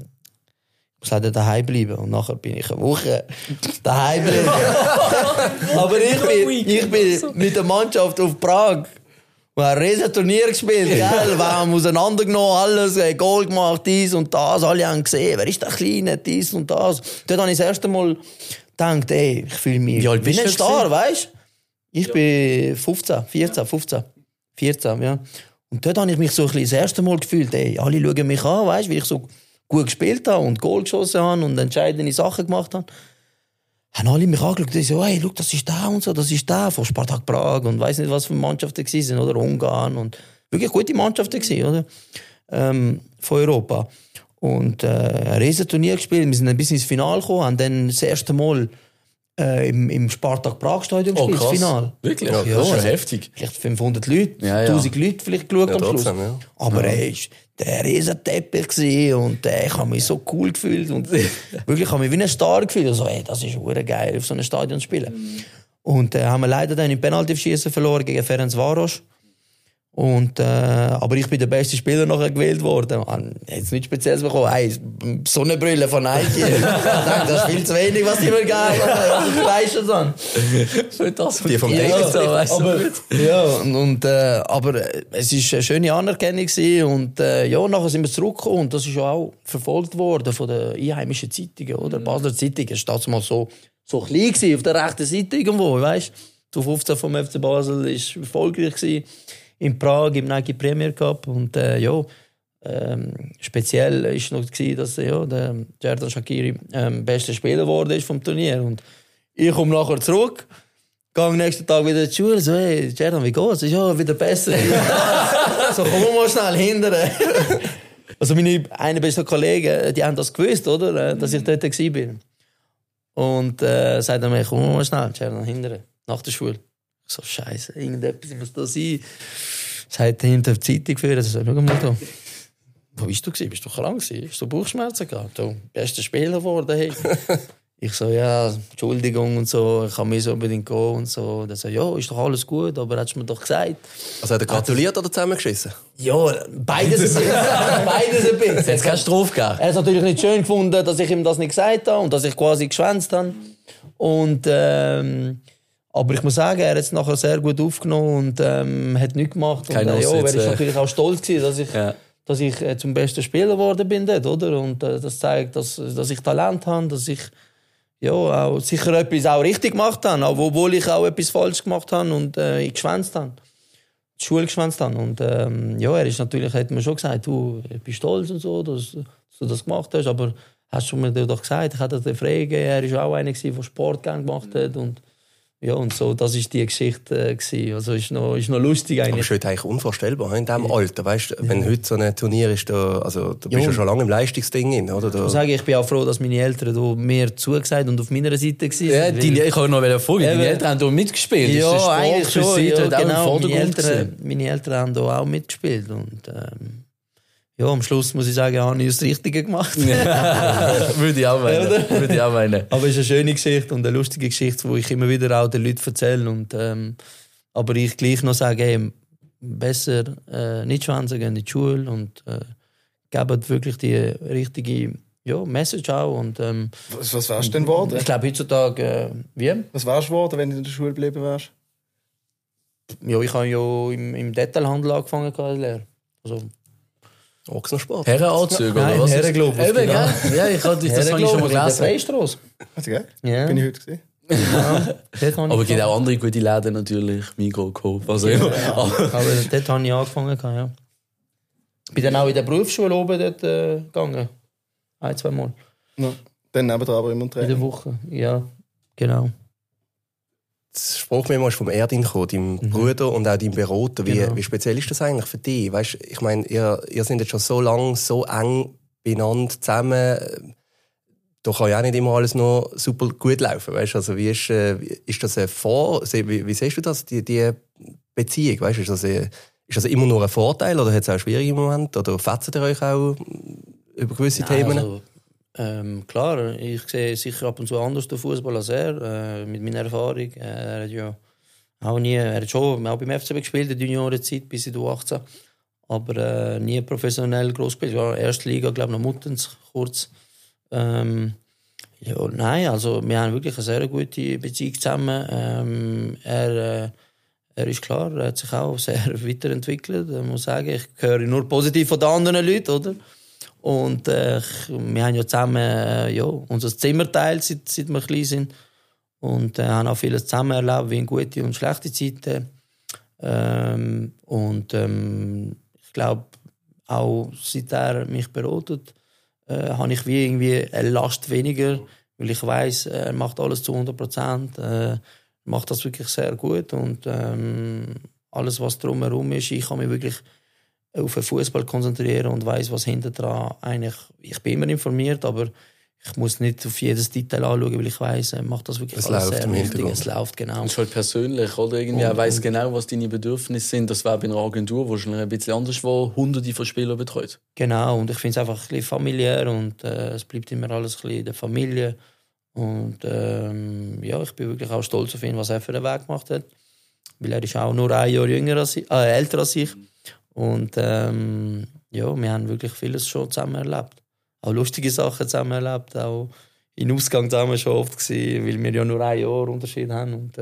daheim bleiben. Und nachher bin ich eine Woche daheim bleiben. Aber ich bin mit der Mannschaft auf Prag. Wir haben ein riesen Turnier gespielt, gell? Wir haben auseinandergenommen, alles, Goal gemacht, dies und das. Alle haben gesehen, wer ist der Kleine, dies und das. Dort habe ich das erste Mal gedacht, ey, ich fühle mich wie ein Star, weißt du? Ich bin 14, ja. Und dort habe ich mich so ein bisschen das erste Mal gefühlt, ey, alle schauen mich an, weißt du, wie ich so gut gespielt habe und Goal geschossen habe und entscheidende Sachen gemacht habe. Haben alle mich angeschaut und so, hey, schau, das ist der und so, das ist der von Spartak Prag und weiss nicht, was für Mannschaften waren, oder Ungarn und wirklich gute Mannschaften gewesen, oder? Von Europa. Und ein riesen Turnier gespielt, wir sind ein bisschen ins Finale gekommen, haben dann das erste Mal im Spartak Prag Stadion gespielt, das Finale. Wirklich? Ja, das ist schon heftig. Vielleicht 500 Leute, 1000 Leute vielleicht geschaut am Schluss. Ja. Aber der riesen Teppich gewesen und ich habe mich so cool gefühlt und wirklich habe mich wie ein Star gefühlt. Also, das ist verdammt geil, auf so einem Stadion zu spielen. Und haben wir leider dann im Penalty-Schießen verloren gegen Ferencváros. Und, aber ich bin der beste Spieler nachher gewählt worden. Jetzt nichts Spezielles bekommen. Hey, Sonnenbrille von Nike. Das ist viel zu wenig, was die mir geben. Was ich leiste dann. Die vom Davidson, weißt du. Ja, aber es war eine schöne Anerkennung gewesen. Und nachher sind wir zurückgekommen. Und das ist ja auch verfolgt worden von den einheimischen Zeitungen, oder? Basler Zeitung. Es war damals so klein gewesen, auf der rechten Seite irgendwo, weißt du? 15 vom FC Basel war erfolgreich gewesen. In Prag im Nike Premier Cup und speziell ist noch gewesen, dass der Xherdan Shaqiri bester Spieler geworden ist vom Turnier und ich komme nachher zurück, gehe am nächsten Tag wieder in die Schule, so hey Xherdan, wie geht's? Ist ja wieder besser. So komm mal schnell hinterher. Also meine eine besten Kollegen, die haben das gewusst, oder, dass ich dort war. Und sagt er mir, komm mal schnell Xherdan hinterher nach der Schule. So Scheiße, irgendetwas muss da sein. Sagt er hinter der Zeitung für, also schau mal da. Wo bist du gewesen? Bist du krank gewesen? Hast du Bauchschmerzen gehabt? Du bester Spieler geworden, hey. Ich so, ja, Entschuldigung und so, ich kann mir so unbedingt gehen und so. Der so, ja, ist doch alles gut, aber hättest du mir doch gesagt. Also hat er gratuliert oder zusammengeschissen? Ja, beides ein bisschen. Es hat keine Strophe gegeben. Er hat es natürlich nicht schön gefunden, dass ich ihm das nicht gesagt habe und dass ich quasi geschwänzt habe. Und, aber ich muss sagen, er hat es nachher sehr gut aufgenommen und hat nichts gemacht. Und er ist natürlich auch stolz gewesen, dass ich zum besten Spieler geworden bin dort, oder? Und das zeigt, dass ich Talent habe, dass ich auch sicher etwas auch richtig gemacht habe, obwohl ich auch etwas falsch gemacht habe und ich geschwänzt habe. Die Schule geschwänzt habe. Und er ist natürlich, hat mir schon gesagt, du bist stolz und so, dass du das gemacht hast, aber hast du mir doch gesagt, ich hätte dir frei gegeben. Er war auch einer, der Sport gerne gemacht hat und ja, und so, das war die Geschichte gewesen. Also ist noch lustig eigentlich. Aber ist heute eigentlich unvorstellbar in diesem Alter, weißt du, wenn heute so ein Turnier ist, da bist ja schon lange im Leistungsding drin, oder? Ich muss sagen, ich bin auch froh, dass meine Eltern da mehr zugesagt und auf meiner Seite waren. Ja, ich habe noch fragen, deine Eltern haben da mitgespielt. Ja, eigentlich schon. Ja, genau, meine Eltern haben da auch mitgespielt und am Schluss muss ich sagen, habe ich das Richtige gemacht. Würde ich auch meinen. Aber es ist eine schöne Geschichte und eine lustige Geschichte, die ich immer wieder auch den Leuten erzähle. Und, aber ich gleich noch sage, hey, besser nicht schwänzen, gehen in die Schule und geben wirklich die richtige Message auch. Und, was wärst du denn geworden? Ich glaube heutzutage, wie? Was wärst du geworden, wenn du in der Schule geblieben wärst? Ja, ich habe ja im Detailhandel angefangen als Lehrer. Also, Ochsensport. Herrenanzüge, oder was? Herrenglobus. Genau. Ja, das habe ich schon mal gelesen. Freistrasse. Also, gell? Ja. Bin ich heute gesehen. Ja, aber es gibt auch andere gute Läden natürlich, Migros, Coop, also aber dort habe ich angefangen, ja. Ich bin dann auch in der Berufsschule oben dort gegangen. 1-2 Mal. Ja. Dann nebendran aber immer ein In der Training. Woche, ja, genau. Das Spruchmemo ist vom Erdin gekommen, deinem Bruder und auch deinem Berater. Wie speziell ist das eigentlich für dich? Weißt, ich meine, ihr seid jetzt schon so lange, so eng beieinander zusammen. Da kann ja auch nicht immer alles noch super gut laufen. Weißt? Also wie ist das wie siehst du das, die Beziehung? Weißt? Ist das immer nur ein Vorteil oder hat es auch schwierige Momente? Oder fetzt ihr euch auch über gewisse Themen? Also, klar, ich sehe sicher ab und zu anders den Fußball als er, mit meiner Erfahrung. Er hat ja er hat schon auch beim FCB gespielt, in der Juniorenzeit bis in die U18, aber nie professionell groß gespielt. Ja, erste Liga, glaube ich, noch Muttens, kurz. Ja, nein, also wir haben wirklich eine sehr gute Beziehung zusammen. Er ist klar, er hat sich auch sehr weiterentwickelt. Ich muss sagen, ich höre nur positiv von den anderen Leuten, oder? Und wir haben ja zusammen unser Zimmer geteilt, seit wir klein sind. Und haben auch vieles zusammen erlebt, wie in gute und schlechte Zeiten. Ich glaube, auch seit er mich beratet, habe ich wie irgendwie eine Last weniger, weil ich weiss, er macht alles zu 100%. Macht das wirklich sehr gut. Und alles, was drumherum ist, ich kann mich wirklich auf den Fußball konzentrieren und weiss, was hinter dran eigentlich. Ich bin immer informiert, aber ich muss nicht auf jedes Detail anschauen, weil ich weiss, er macht das wirklich alles sehr wichtig. Es läuft, genau. Es ist halt persönlich, oder? Irgendwie, er weiss genau, was deine Bedürfnisse sind. Das wäre bei einer Agentur, wo schon ein bisschen anders war, hunderte von Spielern betreut. Genau, und ich finde es einfach ein bisschen familiär und es bleibt immer alles ein bisschen in der Familie. Und ich bin wirklich auch stolz auf ihn, was er für den Weg gemacht hat. Weil er ist auch nur ein Jahr älter als ich. Und wir haben wirklich vieles schon zusammen erlebt. Auch lustige Sachen zusammen erlebt, auch in Ausgang zusammen schon oft gewesen, weil wir ja nur ein Jahr Unterschied haben. Und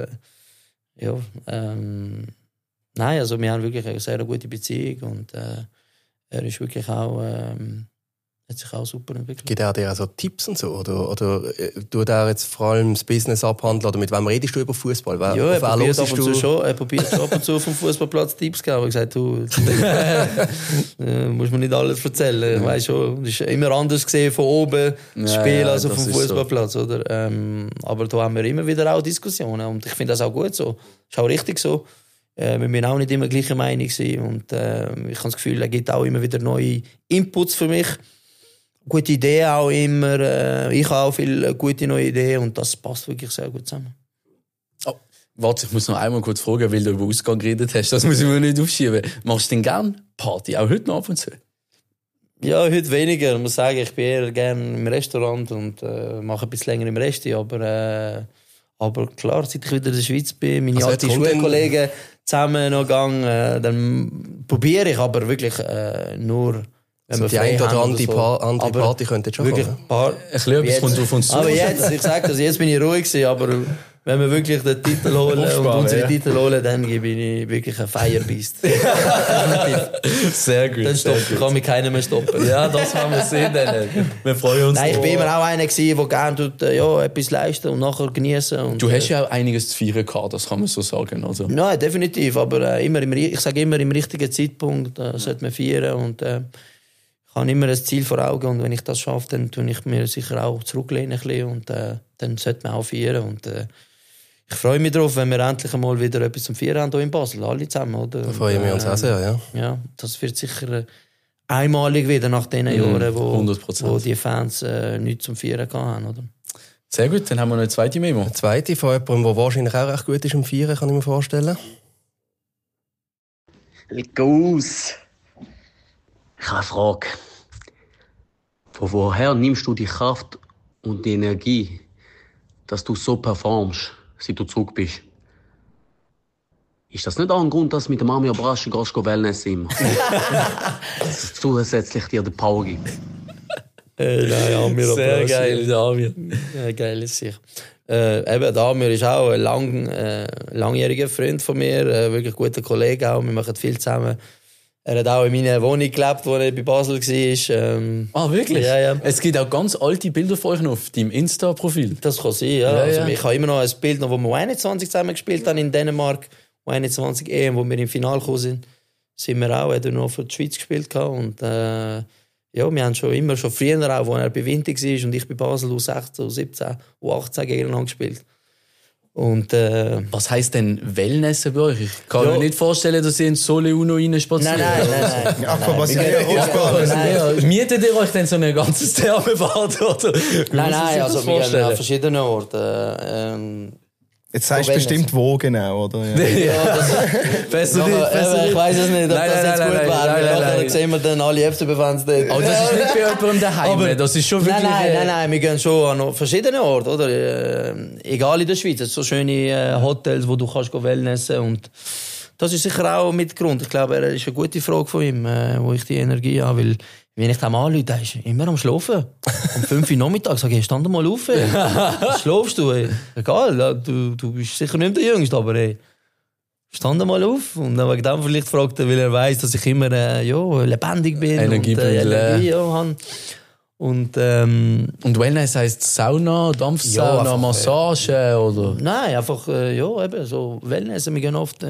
nein, also wir haben wirklich eine sehr gute Beziehung und er ist wirklich auch hat sich auch super entwickelt. Gibt er dir also Tipps und so? Oder tut er jetzt vor allem das Business abhandeln? Oder mit wem redest du über Fußball? Ja, er probiert ab und zu auf dem Fußballplatz Tipps zu geben. Aber gesagt, du musst mir nicht alles erzählen. Ich weiss schon, es ist immer anders gesehen von oben, das Spiel, als auf dem Fußballplatz. So. Oder? Aber da haben wir immer wieder auch Diskussionen. Und ich finde das auch gut so. Ist auch richtig so. Wir müssen auch nicht immer gleicher Meinung sein. Und ich habe das Gefühl, er gibt auch immer wieder neue Inputs für mich. Gute Ideen auch immer. Ich habe auch viele gute neue Ideen und das passt wirklich sehr gut zusammen. Oh, warte, ich muss noch einmal kurz fragen, weil du über Ausgang geredet hast. Das muss ich mir nicht aufschieben. Machst du denn gerne Party? Auch heute noch ab und zu? Ja, heute weniger. Ich muss sagen, ich bin eher gerne im Restaurant und mache ein bisschen länger im Resti. Aber klar, seit ich wieder in der Schweiz bin, meine alten Schulkollegen zusammen noch gegangen, dann probiere ich aber wirklich nur... Also die eine oder andere Party könnte jetzt schon wirklich kommen. Ein bisschen etwas kommt auf uns zu. Aber jetzt, ich sage das, jetzt bin ich ruhig gewesen, aber wenn wir wirklich den Titel holen und unsere Titel holen, dann gebe ich wirklich ein Firebeast. Sehr gut. Dann kann mich keiner mehr stoppen. Ja, das haben wir sehen. Wir freuen uns. Nein, ich bin immer auch einer gewesen, der gerne etwas leisten und nachher genießen. Du hast ja auch einiges zu feiern gehabt, das kann man so sagen. Also. Nein, definitiv, aber ich sage immer, im richtigen Zeitpunkt sollte man feiern und ich habe immer ein Ziel vor Augen und wenn ich das schaffe, dann tue ich mir sicher auch zurücklehnen und dann sollte man auch feiern und ich freue mich darauf, wenn wir endlich einmal wieder etwas zum Feiern haben hier in Basel, alle zusammen, oder? Da freuen wir uns auch sehr, ja. Ja, das wird sicher einmalig wieder nach den Jahren, wo die Fans nichts zum Feiern haben, oder? Sehr gut, dann haben wir noch eine zweite Memo. Eine zweite von jemandem, der wahrscheinlich auch recht gut ist im Feiern, kann ich mir vorstellen. Goose. Ich habe eine Frage. Von woher nimmst du die Kraft und die Energie, dass du so performst, seit du zurück bist? Ist das nicht auch ein Grund, dass du mit dem Amir Brasch gehst Wellness immer? Dass es zusätzlich dir die Power gibt? Nein, Amir sehr geil, der Amir. Ja, geil ist sicher. Der Amir ist auch ein langjähriger Freund von mir, wirklich guter Kollege auch. Wir machen viel zusammen. Er hat auch in meiner Wohnung gelebt, wo er bei Basel war. Wirklich? Ja. Es gibt auch ganz alte Bilder von euch noch auf deinem Insta-Profil. Das kann sein, ja. Also, ich habe immer noch ein Bild, wo wir 21 zusammen gespielt haben in Dänemark. 21 EM, wo wir im Finale gekommen sind wir auch. Er hat noch für die Schweiz gespielt. Und ja, wir haben schon früher auch, als er bei Winter war und ich bei Basel U16, U17, U18 gegeneinander gespielt. Und, was heisst denn Wellness bei euch? Ich kann mir nicht vorstellen, dass ihr in Sole Uno reinspaziert. Nein. Mietet ihr euch denn so ein ganzes Thermenbad? Nein, also wir gehen an verschiedenen Orten. Jetzt sagst du bestimmt wo genau, oder? Ja. Besser nicht. Ich weiss es nicht, ob das jetzt gut wäre. Nachher sehen wir dann alle FC-Fans dort. Aber das ist nicht bei jemandem daheim, das ist schon wirklich... Nein, wir gehen schon an verschiedene Orte, oder? Egal in der Schweiz, es so schöne Hotels, wo du kannst wellnessen und das ist sicher auch mit Grund. Ich glaube, es ist eine gute Frage von ihm, wo ich die Energie habe, weil wenn ich dem anrufe, der ist immer am Schlafen. Um 5 Uhr Nachmittag sage ich, stand mal auf. Schlafst du? Ey. Egal, du bist sicher nicht der Jüngste, aber ey, stand mal auf. Und dann wegen dem vielleicht fragt er, weil er weiss, dass ich immer lebendig bin. Energie habe. Und Wellness heisst Sauna, Dampfsauna, Massage oder? Nein, einfach eben so Wellness. Wir gehen oft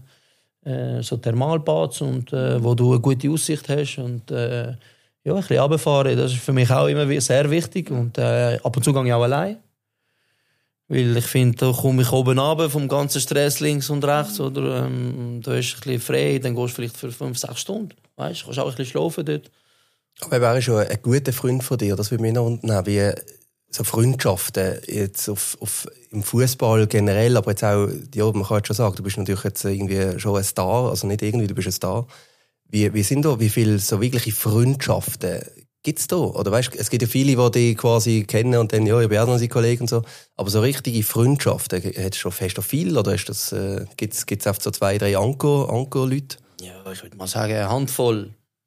so Thermalbads und wo du eine gute Aussicht hast und ein bisschen runterfahren. Das ist für mich auch immer sehr wichtig und ab und zu gehe ich auch allein. Weil ich finde, da komme ich oben runter vom ganzen Stress links und rechts oder da ist ein bisschen frei, dann gehst du vielleicht für 5-6 Stunden. Weißt? Du kannst auch ein bisschen schlafen dort. Aber er wäre schon ein guter Freund von dir, das würde mich noch unternehmen, wie so Freundschaften jetzt im Fußball generell, aber jetzt auch, ja, man kann jetzt schon sagen, du bist natürlich jetzt irgendwie schon ein Star, also nicht irgendwie, du bist ein Star. Wie sind da, wie viele so wirkliche Freundschaften gibt's da? Oder weißt, es gibt ja viele, die dich quasi kennen und dann, ja, ich bin auch noch sein Kollege und so, aber so richtige Freundschaften, hast du viel oder ist das, gibt's oft so 2-3 Anko-Leute? Ja, ich würde mal sagen, eine Handvoll.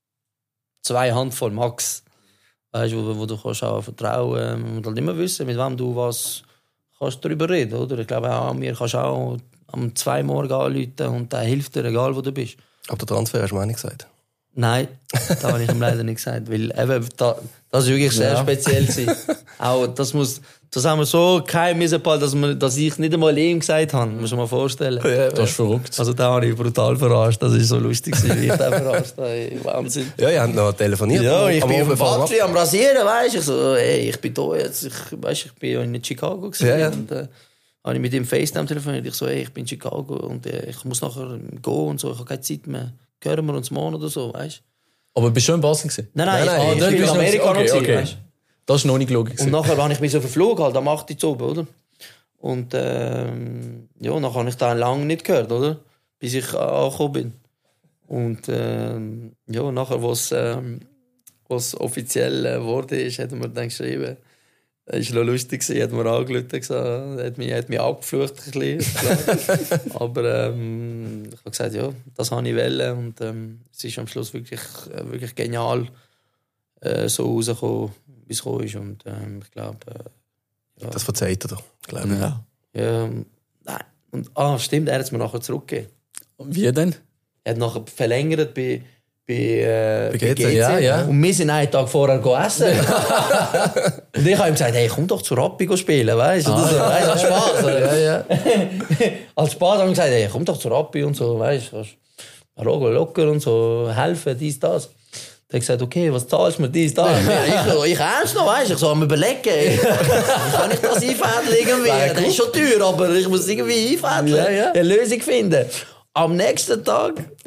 2 Handvoll Max. Weißt du, wo du kannst auch vertrauen und halt immer wissen, mit wem du was kannst darüber reden, oder? Ich glaube auch, mir kannst auch am 2 Morgen anrufen und der hilft dir, egal wo du bist. Aber der Transfer hast du mir auch nicht gesagt. Nein, das habe ich ihm leider nicht gesagt, weil eben, das ist wirklich sehr speziell sein. Auch das haben wir so geheim behalten, dass ich nicht einmal ihm gesagt habe, muss man mal vorstellen. Das ist verrückt. Also da habe ich brutal verarscht, das ist so lustig, wie ich den verarscht habe. Wahnsinn. Ja, ihr habt noch telefoniert. Ja, ich bin auf dem Battery am Rasieren, weißt du. Ich so, ey, ich bin da jetzt, ich bin ja in Chicago gewesen, ja. und habe ich mit ihm FaceTime telefoniert. Ich so, ey, ich bin in Chicago und ich muss nachher gehen und so, ich habe keine Zeit mehr. Hören wir uns morgen oder so, weißt du? Aber bist du schon in Basel gewesen? Nein, ich bin in Amerika noch gewesen, weißt du? Das ist noch nicht logisch. Und nachher war ich bis auf den Flug, halt, am 8 Uhr oben, oder? Und nachher habe ich da lange nicht gehört, oder? Bis ich angekommen bin. Und nachher, was offiziell wurde, hat er mir dann geschrieben. Das war noch lustig, hat mir angerufen, hat mich abgeflucht ein bisschen. Aber ich habe gesagt, ja, das habe ich wollen. Und es ist am Schluss wirklich genial so rausgekommen, wie es gekommen ist. Und ich glaube... ja. Das verzeiht er doch, glaube ich. Ja, nein. Und, stimmt, er hat es mir nachher zurückgegeben. Wie denn? Er hat nachher verlängert bei GC. Ja. Und wir sind einen Tag vorher essen. Und ich habe ihm gesagt, hey, komm doch zu Rappi spielen, weißt du? Als Spaß. Als Spaß habe ich gesagt, hey, komm doch zu Rappi und so, weißt du? Locker und so, helfen, dies, das. Er hat gesagt, okay, was zahlst du mir dies, das? Ich ernst noch, weißt du? Ich so am Überlegen, kann ich das einfädeln irgendwie? Das ist schon teuer, aber ich muss irgendwie einfädeln, eine Lösung finden. Am nächsten Tag hat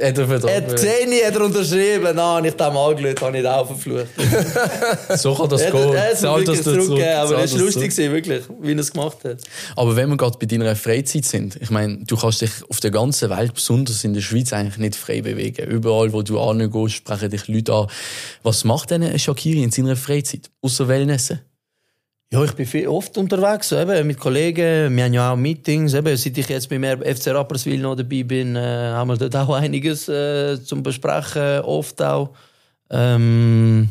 er unterschrieben, habe ich dem angelötet, habe ich den auch verflucht. So kann das gehen. Er hat wirklich zurückgegeben, aber es war lustig, wirklich, wie er es gemacht hat. Aber wenn wir gerade bei deiner Freizeit sind, ich meine, du kannst dich auf der ganzen Welt, besonders in der Schweiz, eigentlich nicht frei bewegen. Überall, wo du hingehst, sprechen dich Leute an. Was macht denn ein Shaqiri in seiner Freizeit, ausser Wellnessen? Ja, ich bin oft unterwegs, so, eben, mit Kollegen. Wir haben ja auch Meetings. Eben, seit ich jetzt beim FC Rapperswil noch dabei bin, haben wir dort auch einiges zum Besprechen, oft auch. Ich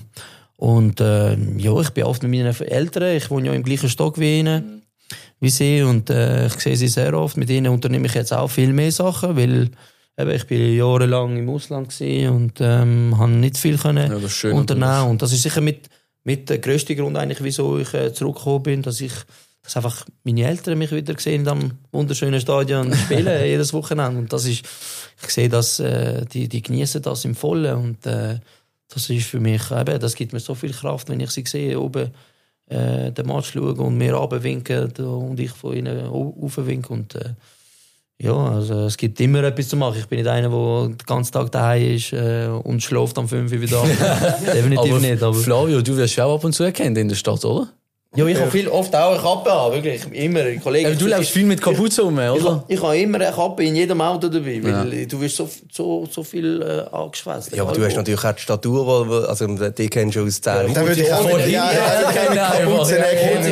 bin oft mit meinen Eltern. Ich wohne ja im gleichen Stock wie ihnen, wie sie. Und ich sehe sie sehr oft. Mit ihnen unternehme ich jetzt auch viel mehr Sachen, weil eben, ich bin jahrelang im Ausland gewesen und habe nicht viel können unternehmen. Und das ist sicher mit der grösste Grund eigentlich, wieso ich zurückgekommen bin, dass einfach meine Eltern mich wieder sehen am wunderschönen Stadion spielen jedes Wochenende. Und das ist, ich sehe, dass die genießen das im Vollen und das ist für mich, eben, das gibt mir so viel Kraft, wenn ich sie sehe, oben den Match schauen und mir runterwinken und ich von ihnen raufwinke. Und ja, also es gibt immer etwas zu machen. Ich bin nicht einer, der den ganzen Tag daheim ist und schläft am 5 Uhr wieder ab. Definitiv aber nicht. Aber Flavio, du wirst ja auch ab und zu erkennen in der Stadt, oder? ja, ich habe oft auch eine Kappe an, wirklich, immer. Kollegen, Du läufst viel mit Kapuze rum, oder? Ich habe immer eine Kappe in jedem Auto dabei, weil du wirst so viel angeschwätzt. Ja, aber du hast natürlich auch die Statur, also die kennst du aus 10. Da würde ich auch keine Kapuze erkennen.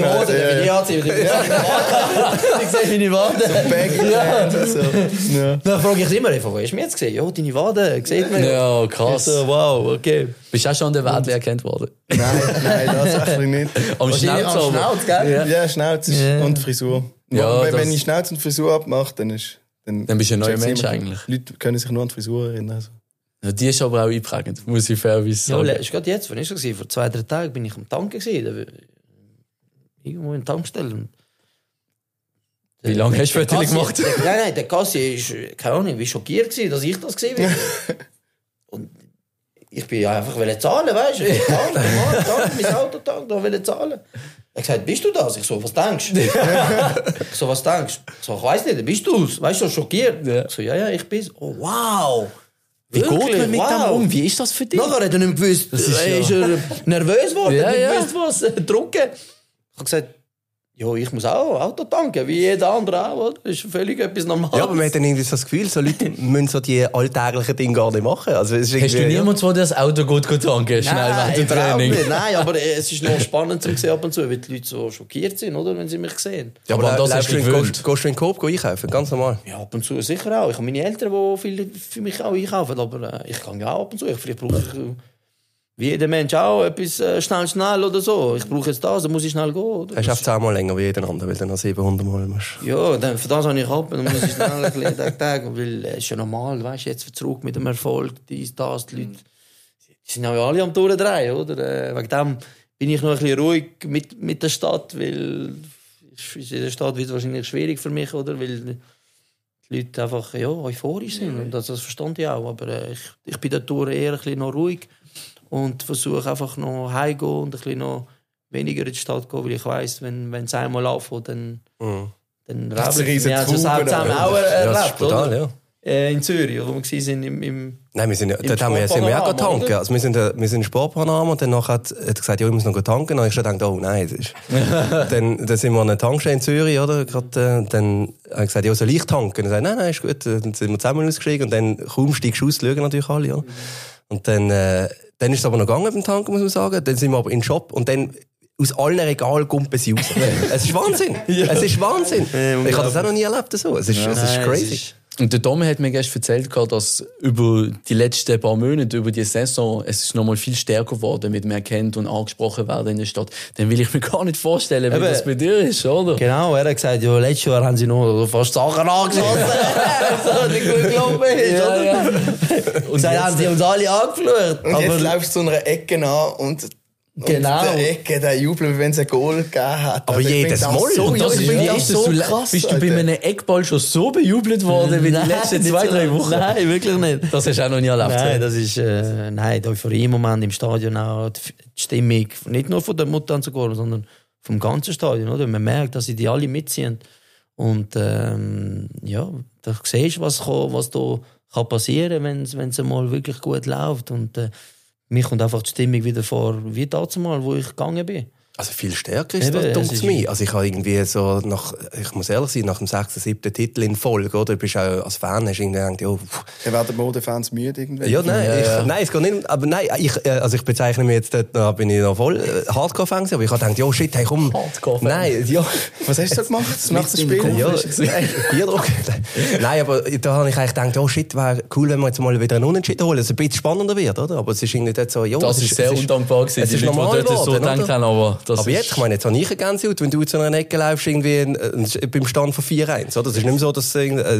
Ich sehe meine Waden. So. Dann frage ich immer, wo hast du mich jetzt gesehen? Ja, deine Waden, sieht man. Ja, krass. So, wow, okay. Bist du auch schon an der Welt erkannt worden? Nein, tatsächlich nicht. Am Schnauz, Am Schnauz, gell? Ja, Schnauz und Frisur. Ja, wenn ich Schnauz und Frisur abmache, dann bist du ein neuer check's Mensch immer. eigentlich. Leute können sich nur an die Frisur erinnern. Also. Ja, die ist aber auch einprägend, muss ich fairerweise sagen. Ja, ist gerade jetzt, wann ist das gewesen? Vor 2-3 Tagen bin ich am Tanken gewesen. Irgendwo in der Tankstelle. Wie lange hast du Fotos gemacht? Nein, der Kassi ist, keine Ahnung, wie schockiert gewesen, dass ich das gesehen habe. Und ich bin ja einfach zahlen, weißt du? Mein Auto tanken, da will zahlen. Er hat gesagt, bist du das? Ich so, was denkst du? Ich so, was denkst du? Ich so, ich weiss nicht, bist du es? Weißt du, schockiert? Ja. Ich so, ja, ich bin's. Oh, wow! Wie geht man mit wow. dem um? Wie ist das für dich? Nachher hat er nicht mehr gewusst, ist er nervös geworden, Ja, hat nicht ja. gewusst, was drucken. Ich habe gesagt, ja, ich muss auch Auto tanken, wie jeder andere auch, oder? Das ist völlig etwas Normales. Ja, aber man hat dann irgendwie so das Gefühl, so Leute müssen so die alltäglichen Dinge gar nicht machen. Also, es ist Hast du irgendwie- niemanden, der das Auto gut tanken schnell während dem überhaupt Training? nicht. Nein, aber es ist noch spannend zu sehen ab und zu, weil die Leute so schockiert sind, oder, wenn sie mich sehen. Ja, Aber aber das das hast du gewöhnt. gehst du in den Coop einkaufen, ganz normal. Ja, ab und zu sicher auch. Ich habe meine Eltern, die viel für mich auch einkaufen, aber ich kann ja auch ab und zu. Vielleicht brauche ich, wie jeder Mensch auch, etwas schnell oder so. Ich brauche jetzt das, dann muss ich schnell gehen. Oder? Er schafft es 10-mal länger wie jeder andere, weil du noch 700 Mal musst. Ja, dann, für das habe ich ab, dann muss ich schnell ein bisschen Tag, weil es ist ja normal, weißt du, jetzt zurück mit dem Erfolg, dies, das, die Leute, die sind ja alle am Durchdrehen, oder? Wegen dem bin ich noch ein bisschen ruhig mit der Stadt, weil in der Stadt wird es wahrscheinlich schwierig für mich, oder? Weil die Leute einfach, ja, euphorisch sind, und das verstand ich auch, aber ich bin dadurch eher ein bisschen noch ruhig und versuche einfach noch heimzugehen und ein bisschen noch weniger in die Stadt zu gehen, weil ich weiss, wenn es einmal anfängt, dann Das ist ein wir riesen haben es Trauben, zusammen oder? auch Ja, das ist erlebt, brutal, oder? ja. In Zürich, wo wir waren im Nein, wir sind ja, Im dort haben wir Sportpanorama, auch getankt. oder? Also wir sind in Sportpanorama und dann hat er gesagt, ja, ich muss noch tanken. Und dann habe ich schon gedacht, oh nein, das ist... dann sind wir an einer Tankstelle in Zürich, oder? Gerade, dann habe ich gesagt, ja, soll ich tanken? Und er sagt, nein, ist gut. Dann sind wir zusammen ausgestiegen und dann kaum steigst du aus, schauen natürlich alle, oder? Und dann ist es aber noch gegangen beim Tanken, muss man sagen. Dann sind wir aber in den Shop und dann aus allen Regalen kumpen sie raus. Es ist Wahnsinn. Es ist Wahnsinn. Ich habe das auch noch nie erlebt so. Es ist crazy. Und der Dome hat mir gestern erzählt, dass über die letzten paar Monate, über die Saison, es ist nochmal viel stärker geworden, mit mehr kennt und angesprochen werden in der Stadt. Dann will ich mir gar nicht vorstellen, wie das bei dir ist, oder? Genau, er hat gesagt, ja, letztes Jahr haben sie noch fast Sachen angeschossen. So nicht gut gelaufen ist, Ja, oder? ja. Und dann haben sie uns alle angeflucht. Und jetzt läufst du zu einer Ecke an und Genau. der Ecke, der Jubel, wie wenn es ein Goal gegeben hat. Aber Also ich jedes bin da Mal. So, Und Das ich ist, bin wie da ist so das? krass, Bist du bei Alter. einem Eckball schon so bejubelt worden wie die letzten nicht 2-3 so. Wochen? Nein, wirklich nicht. Das hast du auch noch nie erlebt. Nein, das ist nein, die Euphorie im Moment im Stadion auch, die Stimmung, nicht nur von der Mutter sogar, sondern vom ganzen Stadion, oder? Man merkt, dass sie die alle mitziehen. Und ja, da siehst du, was da kann passieren, wenn es einmal wirklich gut läuft. Und mir kommt einfach die Stimmung wieder vor, wie damals mal, wo ich gegangen bin. Also viel stärker ist Eben, das, es dunkel's ist- mir. Also ich habe irgendwie so, ich muss ehrlich sein, nach dem 6., 7. Titel in Folge, oder? Du bist auch als Fan, hast irgendwie gedacht, ja, Dann werden Modefans müde irgendwann. ja, nein, nein, es geht nicht, aber nein, ich bezeichne mich jetzt, da bin ich noch voll Hardcore-Fan gewesen, aber ich habe gedacht, ja, shit, hey, komm. Hardcore-Fan. Nein, ja. Was hast du so gemacht? Nach dem Spiel? Ja, Bierdruck. Nein, aber da habe ich eigentlich gedacht, oh shit, wäre cool, wenn wir jetzt mal wieder einen Unentschieden holen, dass es ein bisschen spannender wird, oder? Aber es ist irgendwie dort so, ja, Das ist sehr undankbar gewesen, es die ist Leute, die normal dort so geworden, gedacht oder? haben, aber das Aber ist... jetzt, ich meine, jetzt habe ich eine Gänsehaut, wenn du zu einer Ecke läufst, irgendwie beim Stand von 4-1, oder? Das ist nicht mehr so, dass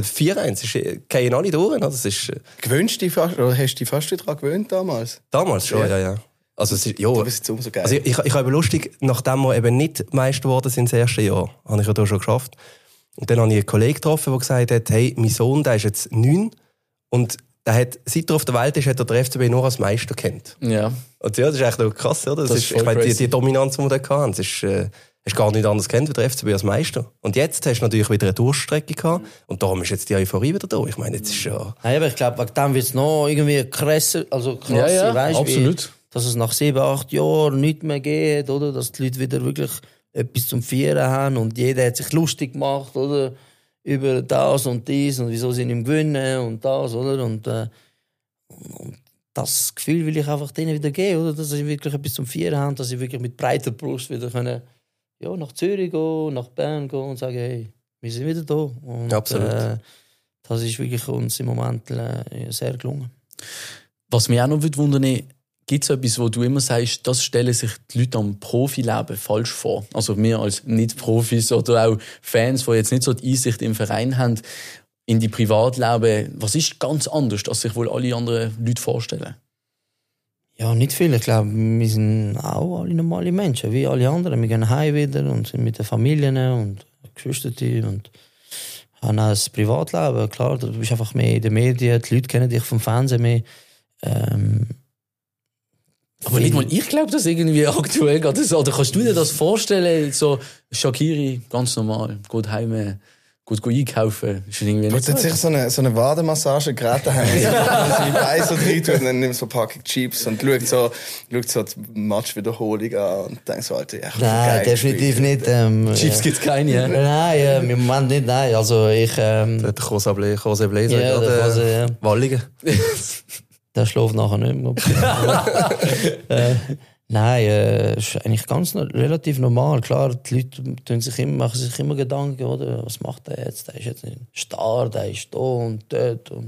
4-1 gehen alle durch, oder? Das ist Gewöhnst du dich fast, oder hast du dich fast daran gewöhnt damals? damals schon, ja. Also, es ist, ja. Du bist jetzt umso geil. Also ich habe eben lustig, nachdem wir eben nicht Meister geworden sind, das erste Jahr, habe ich ja da schon geschafft. Und dann habe ich einen Kollegen getroffen, der gesagt hat, hey, mein Sohn, der ist jetzt 9 und seit er auf der Welt ist, hat er den FCB nur als Meister kennt. Ja. Und ja, das ist echt noch krass, oder? Das ist ich meine, die Dominanz, die wir da hatten, das ist, hast gar nicht anders kennt wie der FCB als Meister. Und jetzt hast du natürlich wieder eine Durchstrecke gehabt. Und darum ist jetzt die Euphorie wieder da. Ich meine, jetzt ist ja... Nein, aber ich glaube, wegen dem wird es noch irgendwie krasser, ja, weißt, absolut. Dass es nach 7, 8 Jahren nichts mehr geht, oder? Dass die Leute wieder wirklich etwas zum Feiern haben und jeder hat sich lustig gemacht, oder? Über das und dies und wieso sie nicht gewinnen und das, oder? Und das Gefühl will ich einfach denen wieder geben, oder? Dass sie wirklich etwas zum Feiern haben, dass sie wirklich mit breiter Brust wieder können, ja, nach Zürich gehen, nach Bern gehen und sagen, hey, wir sind wieder da. Und, absolut. Das ist wirklich uns im Moment sehr gelungen. Was mich auch noch wundern, gibt es etwas, wo du immer sagst, das stellen sich die Leute am Profileben falsch vor? Also wir als Nicht-Profis oder auch Fans, die jetzt nicht so die Einsicht im Verein haben, in die Privatleben. Was ist ganz anders, als sich wohl alle anderen Leute vorstellen? Ja, nicht viel. Ich glaube, wir sind auch alle normale Menschen, wie alle anderen. Wir gehen heim wieder und sind mit den Familien und Geschwistern und haben auch ein Privatleben. Klar, du bist einfach mehr in den Medien, die Leute kennen dich vom Fernsehen mehr. Aber nicht mal ich glaube, das irgendwie aktuell geht. Oder kannst du dir das vorstellen? So Shaqiri, ganz normal, geht heim, gut einkaufen. Ist irgendwie nicht so. Sicher so eine Wademassage gerade haben, seine Beine so rein tut und dann nimmt so eine Packung Chips und schaut so die Matchwiederholung an und denkt so, Alter, ja, nein, geil, definitiv nicht. Chips gibt's keine, ja? Nein, im Moment nicht, nein. Also ich... Der José Bläser, ja, der Walligen. Der schläft nachher nicht mehr. Nein, ist eigentlich ganz relativ normal. Klar, die Leute machen sich immer Gedanken, oder? Was macht der jetzt? Der ist jetzt ein Star, der ist da und dort. Und,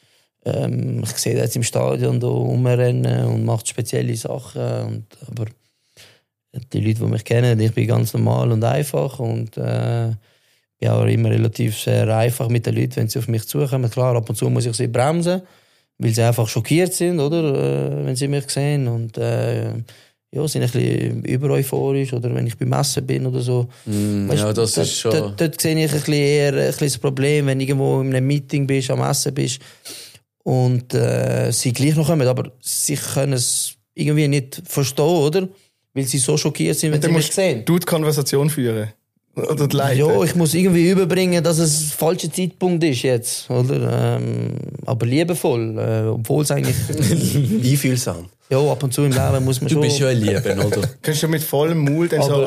ich sehe den jetzt im Stadion da rumrennen und macht spezielle Sachen. Aber die Leute, die mich kennen, ich bin ganz normal und einfach. Und bin auch immer relativ sehr einfach mit den Leuten, wenn sie auf mich zukommen. Klar, ab und zu muss ich sie bremsen, weil sie einfach schockiert sind, oder? Wenn sie mich sehen. Und ja, sind ein bisschen übereuphorisch, oder wenn ich beim Essen bin oder so. Weißt, ja, das ist schon... Dort sehe ich ein bisschen eher das Problem, wenn du irgendwo in einem Meeting bist, am Essen bist und sie gleich noch kommen, aber sie können es irgendwie nicht verstehen, oder? Weil sie so schockiert sind, wenn sie mich sehen. Du die Konversation führen. Oder die Leute. Ja, ich muss irgendwie überbringen, dass es der falsche Zeitpunkt ist jetzt, oder? Aber liebevoll, obwohl es eigentlich... Einfühlsam. Ja, ab und zu im Leben muss man schon... Du bist schon ein Lieben, oder? Kannst du mit vollem Mund dann so...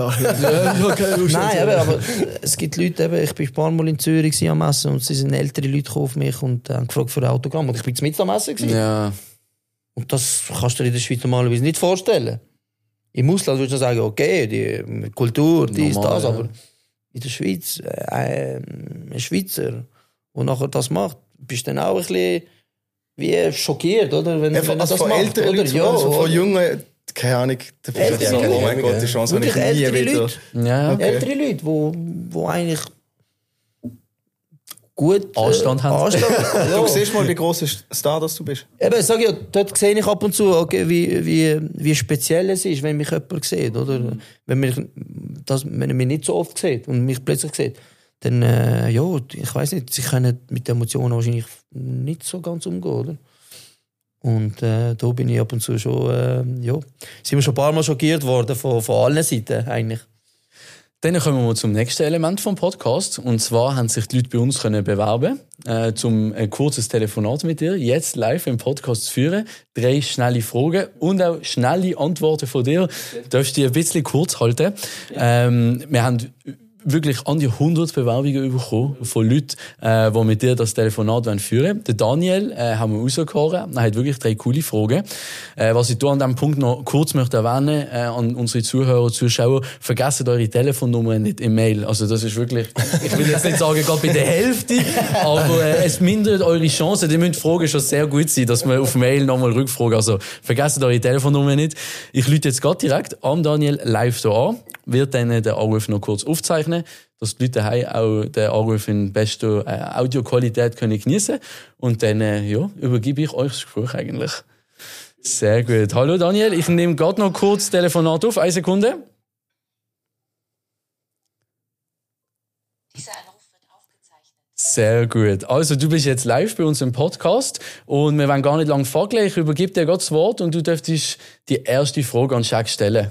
Nein, aber es gibt Leute, ich bin ein paar Mal in Zürich am Essen und es sind ältere Leute auf mich und haben gefragt für ein Autogramm. Und ich bin mit am Essen gewesen. Ja. Und das kannst du dir in der Schweiz normalerweise nicht vorstellen. Im Ausland würdest du sagen, okay, die Kultur, dies, das, aber in der Schweiz, ein Schweizer, der nachher das macht, bist du dann auch ein bisschen wie schockiert, oder? Wenn also das von macht, älteren oder? Leuten, ja, also von jungen, keine Ahnung, da bist du so, oh mein Gott, die Chance habe ich nie wieder. Leute, ja. Okay. ältere Leute, wo eigentlich gut Anstand haben. Du siehst mal, wie gross ein Star das du bist. Eben, ich sage ja, dort sehe ich ab und zu, okay, wie speziell es ist, wenn mich jemand sieht, oder? Wenn er mich nicht so oft sieht und mich plötzlich sieht, dann, ja, ich weiss nicht, sie können mit den Emotionen wahrscheinlich nicht so ganz umgehen, oder? Und da bin ich ab und zu schon, ja, sind wir schon ein paar Mal schockiert worden von allen Seiten, eigentlich. Dann kommen wir zum nächsten Element vom Podcast. Und zwar haben sich die Leute bei uns können bewerben, um ein kurzes Telefonat mit dir jetzt live im Podcast zu führen. 3 schnelle Fragen und auch schnelle Antworten von dir. Du darfst dich ein bisschen kurz halten. Wir haben wirklich an die 100 Bewerbungen bekommen von Leuten, die mit dir das Telefonat führen wollen. Der Daniel haben wir rausgehauen. Er hat wirklich 3 coole Fragen. Was ich hier an diesem Punkt noch kurz möchte erwähnen, an unsere Zuhörer und Zuschauer, vergesst eure Telefonnummer nicht im Mail. Also das ist wirklich, ich will jetzt nicht sagen, gerade bei der Hälfte, aber es mindert eure Chancen. Die müssen Fragen schon sehr gut sein, dass wir auf Mail nochmal rückfragen. Also vergesst eure Telefonnummer nicht. Ich rufe jetzt gerade direkt am Daniel live hier an, wird dann den Anruf noch kurz aufzeichnen, dass die Leute daheim auch den Anruf in bester Audioqualität können geniessen können. Und dann übergebe ich euch das Gespräch eigentlich. Sehr gut. Hallo Daniel, ich nehme gerade noch kurz das Telefonat auf. 1 Sekunde. Dieser Anruf wird aufgezeichnet. Sehr gut. Also, du bist jetzt live bei uns im Podcast und wir wollen gar nicht lange fragen. Ich übergebe dir gerade das Wort und du dürftest die erste Frage an Jack stellen.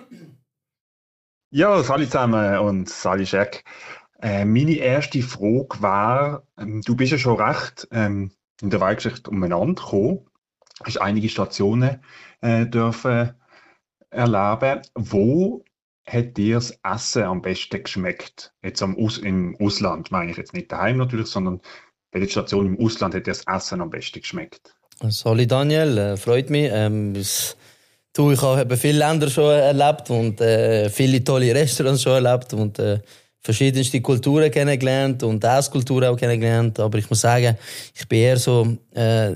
Ja, salut zusammen und salut Jack. Meine erste Frage war, du bist ja schon recht in der Weltgeschichte umeinander gekommen, hast einige Stationen dürfen erleben. Wo hat dir das Essen am besten geschmeckt? Jetzt im Ausland, meine ich jetzt nicht daheim natürlich, sondern bei der Station im Ausland hat dir das Essen am besten geschmeckt. Salut Daniel, freut mich. Ich habe viele Länder schon erlebt und viele tolle Restaurants schon erlebt und verschiedenste Kulturen kennengelernt und Esskulturen auch kennengelernt. Aber ich muss sagen, ich bin eher so habe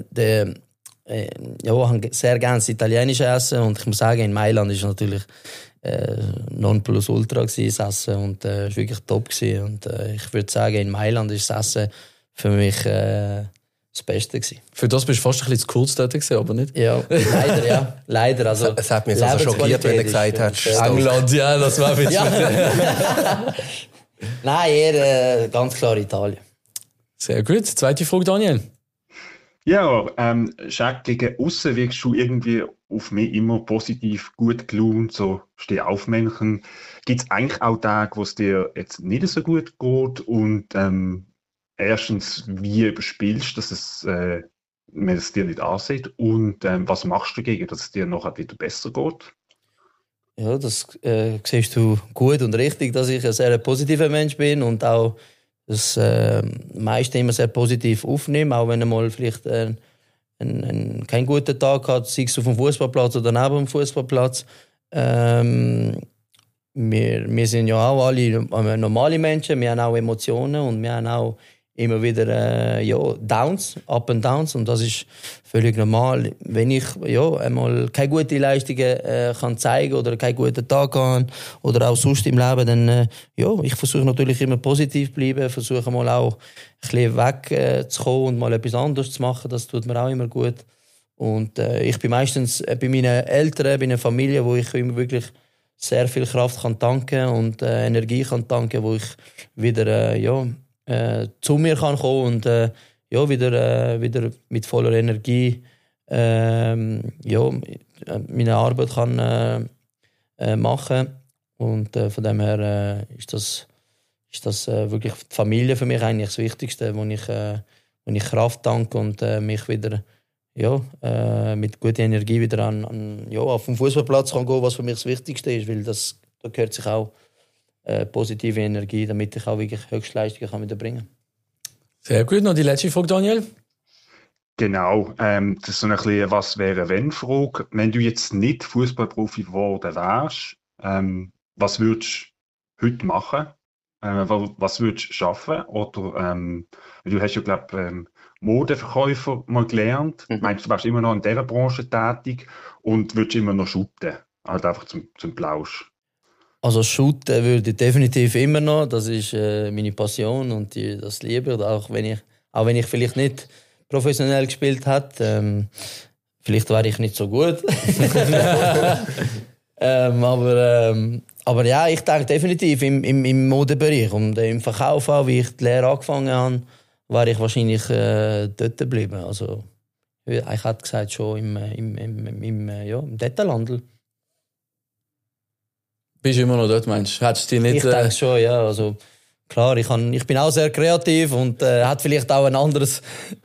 sehr gerne das italienische Essen und ich muss sagen, in Mailand ist natürlich Nonplusultra gewesen, das Essen und es war wirklich top gewesen. Und ich würde sagen, in Mailand ist das Essen für mich das Beste gewesen. Für das bist du fast ein bisschen zu kurz dort gewesen, aber nicht? Ja, leider, ja. Leider. Also, es hat mich also schockiert, wenn du gesagt hast, England, ja, das war jetzt Nein, eher ganz klar Italien. Sehr gut. Zweite Frage, Daniel. Ja, Jack, gegen aussen wirkst du irgendwie auf mich immer positiv, gut gelaunt, so Stehaufmännchen. Gibt es eigentlich auch Tage, wo es dir jetzt nicht so gut geht? Und erstens, wie überspielst du, dass man es dir nicht ansieht? Und was machst du dagegen, dass es dir nachher wieder besser geht? Ja, das siehst du gut und richtig, dass ich ein sehr positiver Mensch bin und auch das meiste immer sehr positiv aufnehme, auch wenn er mal vielleicht keinen guten Tag hat, sei es auf dem Fußballplatz oder neben dem Fußballplatz. Wir sind ja auch alle normale Menschen, wir haben auch Emotionen und wir haben auch immer wieder Downs, Up and Downs und das ist völlig normal. Wenn ich einmal keine gute Leistungen kann zeigen oder keinen guten Tag habe oder auch sonst im Leben, dann ich versuche natürlich immer positiv zu bleiben, versuche mal auch ein bisschen wegzukommen und mal etwas anderes zu machen, das tut mir auch immer gut. Und ich bin meistens bei meinen Eltern, bei einer Familie, wo ich immer wirklich sehr viel Kraft kann tanken und Energie kann tanken, wo ich wieder zu mir kann kommen und wieder mit voller Energie meine Arbeit kann machen und von dem her ist das wirklich die Familie für mich eigentlich das Wichtigste, wo ich Kraft tanke und mich wieder mit guter Energie wieder auf den Fußballplatz kann gehen, was für mich das Wichtigste ist, weil da gehört sich auch positive Energie, damit ich auch wirklich Höchstleistungen wieder bringen kann. Sehr gut. Noch die letzte Frage, Daniel. Genau. Das ist so ein bisschen Was-wäre-wenn-Frage. Wenn du jetzt nicht Fußballprofi geworden wärst, was würdest du heute machen? Was würdest du schaffen? Oder du hast ja, glaube Modeverkäufer mal gelernt. Meinst du, wärst immer noch in dieser Branche tätig und würdest immer noch shooten? Halt einfach zum Plausch. Also shooten würde ich definitiv immer noch. Das ist meine Passion und das liebe ich. Auch wenn ich vielleicht nicht professionell gespielt hätte. Vielleicht wäre ich nicht so gut. Aber ja, ich denke definitiv im Modebereich und im Verkauf auch, wie ich die Lehre angefangen habe, wäre ich wahrscheinlich dort geblieben. Also ich hätte gesagt schon im Detailhandel. Bist du immer noch dort, meinst du? Hättest du nicht, ich denke schon, ja. Also, klar, ich bin auch sehr kreativ und hat vielleicht auch ein anderes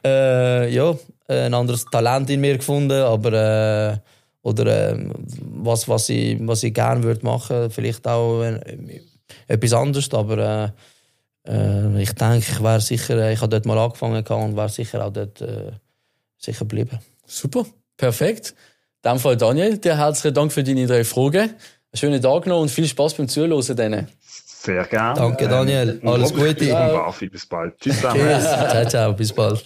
Talent in mir gefunden, aber was ich gerne würde machen, vielleicht auch etwas anderes, aber ich denke, ich wäre sicher, ich habe dort mal angefangen und wäre sicher auch dort sicher geblieben. Super, perfekt. In dem Fall, Daniel, dir herzlichen Dank für deine 3 Fragen. Einen schönen Tag noch und viel Spaß beim Zuhören denen. Sehr gerne. Danke, Daniel. Alles Gute. Bis bald. Tschüss zusammen. Ciao, ciao. Bis bald.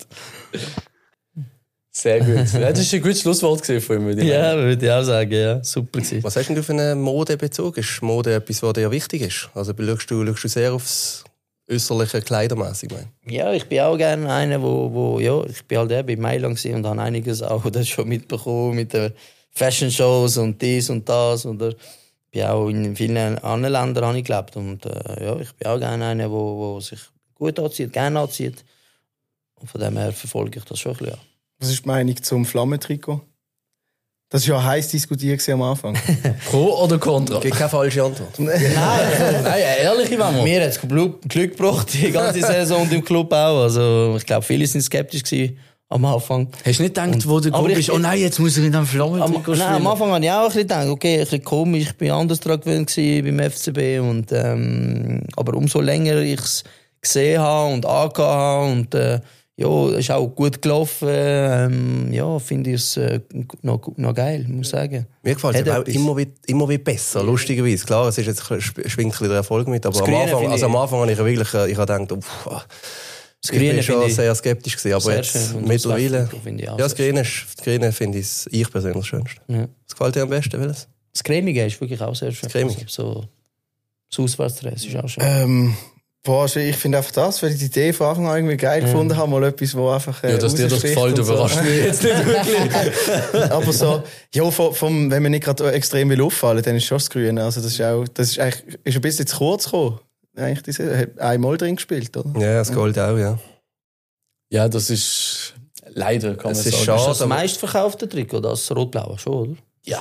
Sehr gut. Das war ein gutes Schlusswort von ihm. Ja, würde ich auch sagen. Ja. Super gewesen. Was hast denn du für einen Modebezug? Ist Mode etwas, was dir wichtig ist? Also schaust du sehr aufs äußerliche Kleidermäßig? Ja, ich bin auch gerne einer, ich bin halt bei Mailand und habe einiges auch das schon mitbekommen mit den Fashion-Shows und dies und das. Oder ich bin auch in vielen anderen Ländern gelebt und ich bin auch gerne einer, der sich gut anzieht, gerne anzieht. Und von dem her verfolge ich das schon ein bisschen. Was ist die Meinung zum Flammentrikot? Das war ja heiß diskutiert am Anfang. Pro oder contra? Gibt keine falsche Antwort. Nein, ehrliche Mama. Mir hat es Glück gebracht, die ganze Saison und im Club auch. Also, ich glaube, viele sind skeptisch gewesen am Anfang. Hast du nicht gedacht, wo du gekommen bist, oh nein, jetzt muss ich in einem Flammentrikot spielen? Nein, am Anfang habe ich auch ein bisschen gedacht, okay, ein bisschen komisch, ich bin anders dran gewöhnt beim FCB. Und, aber umso länger ich es gesehen habe und angehört habe und ja, ist auch gut gelaufen. Ja, finde ich es noch geil, muss ich sagen. Mir gefällt es auch immer wie besser, lustigerweise. Klar, es ist jetzt schwingt ein bisschen der Erfolg mit, aber am Anfang habe ich wirklich ich habe gedacht, ich bin schon sehr skeptisch gewesen, aber jetzt mittlerweile... Ja, das Grüne finde ich persönlich das Schönste. Ja. Was gefällt dir am besten, Willis? Das Cremige ist wirklich auch sehr schön. So das Auswärtsdress ist auch Ich schön. finde einfach das, weil ich die Idee von Anfang an irgendwie geil gefunden habe, mal etwas, wo einfach dass dir das gefällt, überrascht mich jetzt nicht wirklich. Aber so, ja, wenn man nicht gerade extrem will auffallen, dann ist schon das Grüne. Also das ist eigentlich ein bisschen zu kurz gekommen. Eigentlich hat einmal drin gespielt, oder? Ja, das Gold auch, ja. Ja, das ist leider, kann man sagen. Ist das meistverkaufte Trikot, das Rot-Blaue schon, oder? Ja.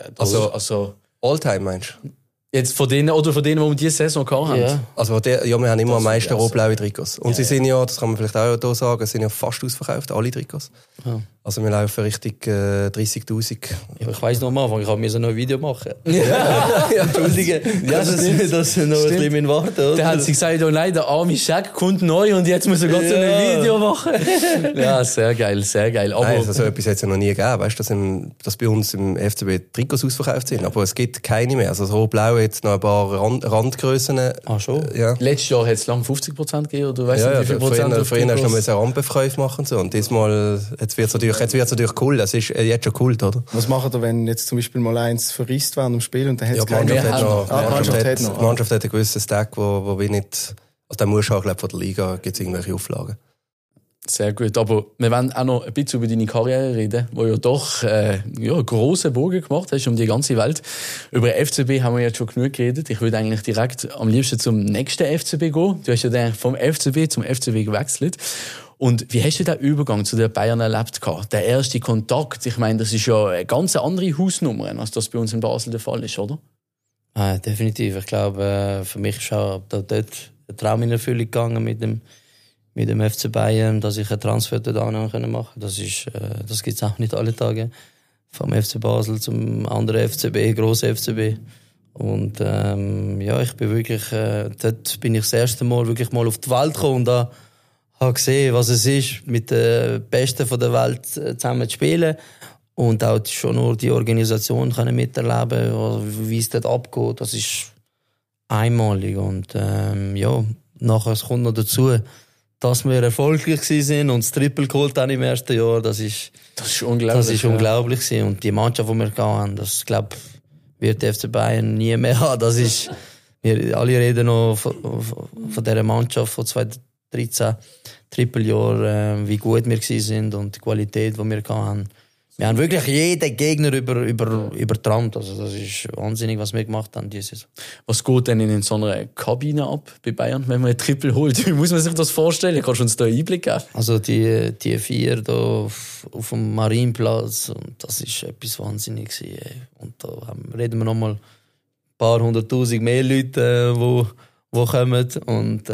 Also Alltime meinst du? Jetzt von denen, die wir diese Saison gehabt haben. Ja. Also wir haben immer am meisten rot-blaue Trikots. Und sie sind ja, das kann man vielleicht auch hier sagen, sind ja fast ausverkauft, alle Trikots. Ja. Also wir laufen Richtung 30'000. Ja, ich weiss noch am Anfang, ich musste noch ein Video machen. Ja. Entschuldige, das noch ein bisschen warten, oder? Da hat sie gesagt, oh nein, der arme Scheck kommt neu und jetzt muss er gerade so ein Video machen. Ja, sehr geil, sehr geil. Aber also so etwas hat es ja noch nie gegeben, weißt du, dass bei uns im FCB Trikots ausverkauft sind. Aber es gibt keine mehr. Also das Rot-Blau jetzt noch ein paar Randgrössen. Ah, schon? Ja. Letztes Jahr hat es lang 50% gegeben, oder weißt du, wie viel Prozent? Vorhin hast du noch einen Randbeverkäufe machen so. Und diesmal, jetzt wird es natürlich cool. Das ist jetzt schon cool, oder? Was macht ihr, wenn jetzt zum Beispiel mal eins verrisst während dem Spiel und dann hat es keine Die Mannschaft hat einen gewissen Stack, wo wir nicht, also der muss auch, glaube ich, von der Liga gibt es irgendwelche Auflagen. Sehr gut, aber wir wollen auch noch ein bisschen über deine Karriere reden, wo ja doch einen grossen Bogen gemacht hast um die ganze Welt. Über FCB haben wir jetzt schon genug geredet. Ich würde eigentlich direkt am liebsten zum nächsten FCB gehen. Du hast ja dann vom FCB zum FCB gewechselt. Und wie hast du den Übergang zu den Bayern erlebt? Der erste Kontakt, ich meine, das ist ja eine ganz andere Hausnummer, als das bei uns in Basel der Fall ist, oder? Definitiv. Ich glaube, für mich ist auch dort ein Traum in Erfüllung gegangen mit dem FC Bayern, dass ich einen Transfer dort machen konnte. Das gibt es auch nicht alle Tage. Vom FC Basel zum anderen FCB, grossen FCB. Und ich bin wirklich, dort bin ich das erste Mal wirklich mal auf die Welt gekommen und da habe gesehen, was es ist, mit den Besten der Welt zusammen zu spielen. Und auch schon nur die Organisation können miterleben, wie es dort abgeht. Das ist einmalig. Und nachher kommt noch dazu, dass wir erfolgreich waren und das Triple geholt haben im ersten Jahr. Das ist unglaublich. Das ist unglaublich. Ja. Und die Mannschaft, die wir haben, das glaube wird der FC Bayern nie mehr haben. Das ist, wir alle reden noch von dieser Mannschaft von 2013, Triple-Jahr, wie gut wir waren und die Qualität, die wir hatten. Wir haben wirklich jeden Gegner übertrampt. Also das ist wahnsinnig, was wir gemacht haben diese Saison. Was geht denn in so einer Kabine ab bei Bayern, wenn man ein Triple holt? Wie muss man sich das vorstellen? Kannst du uns da einen Einblick geben? Also die 4 da auf dem Marienplatz, und das ist etwas Wahnsinniges. Und da reden wir nochmal ein paar 100'000 mehr Leute, die kommen. Und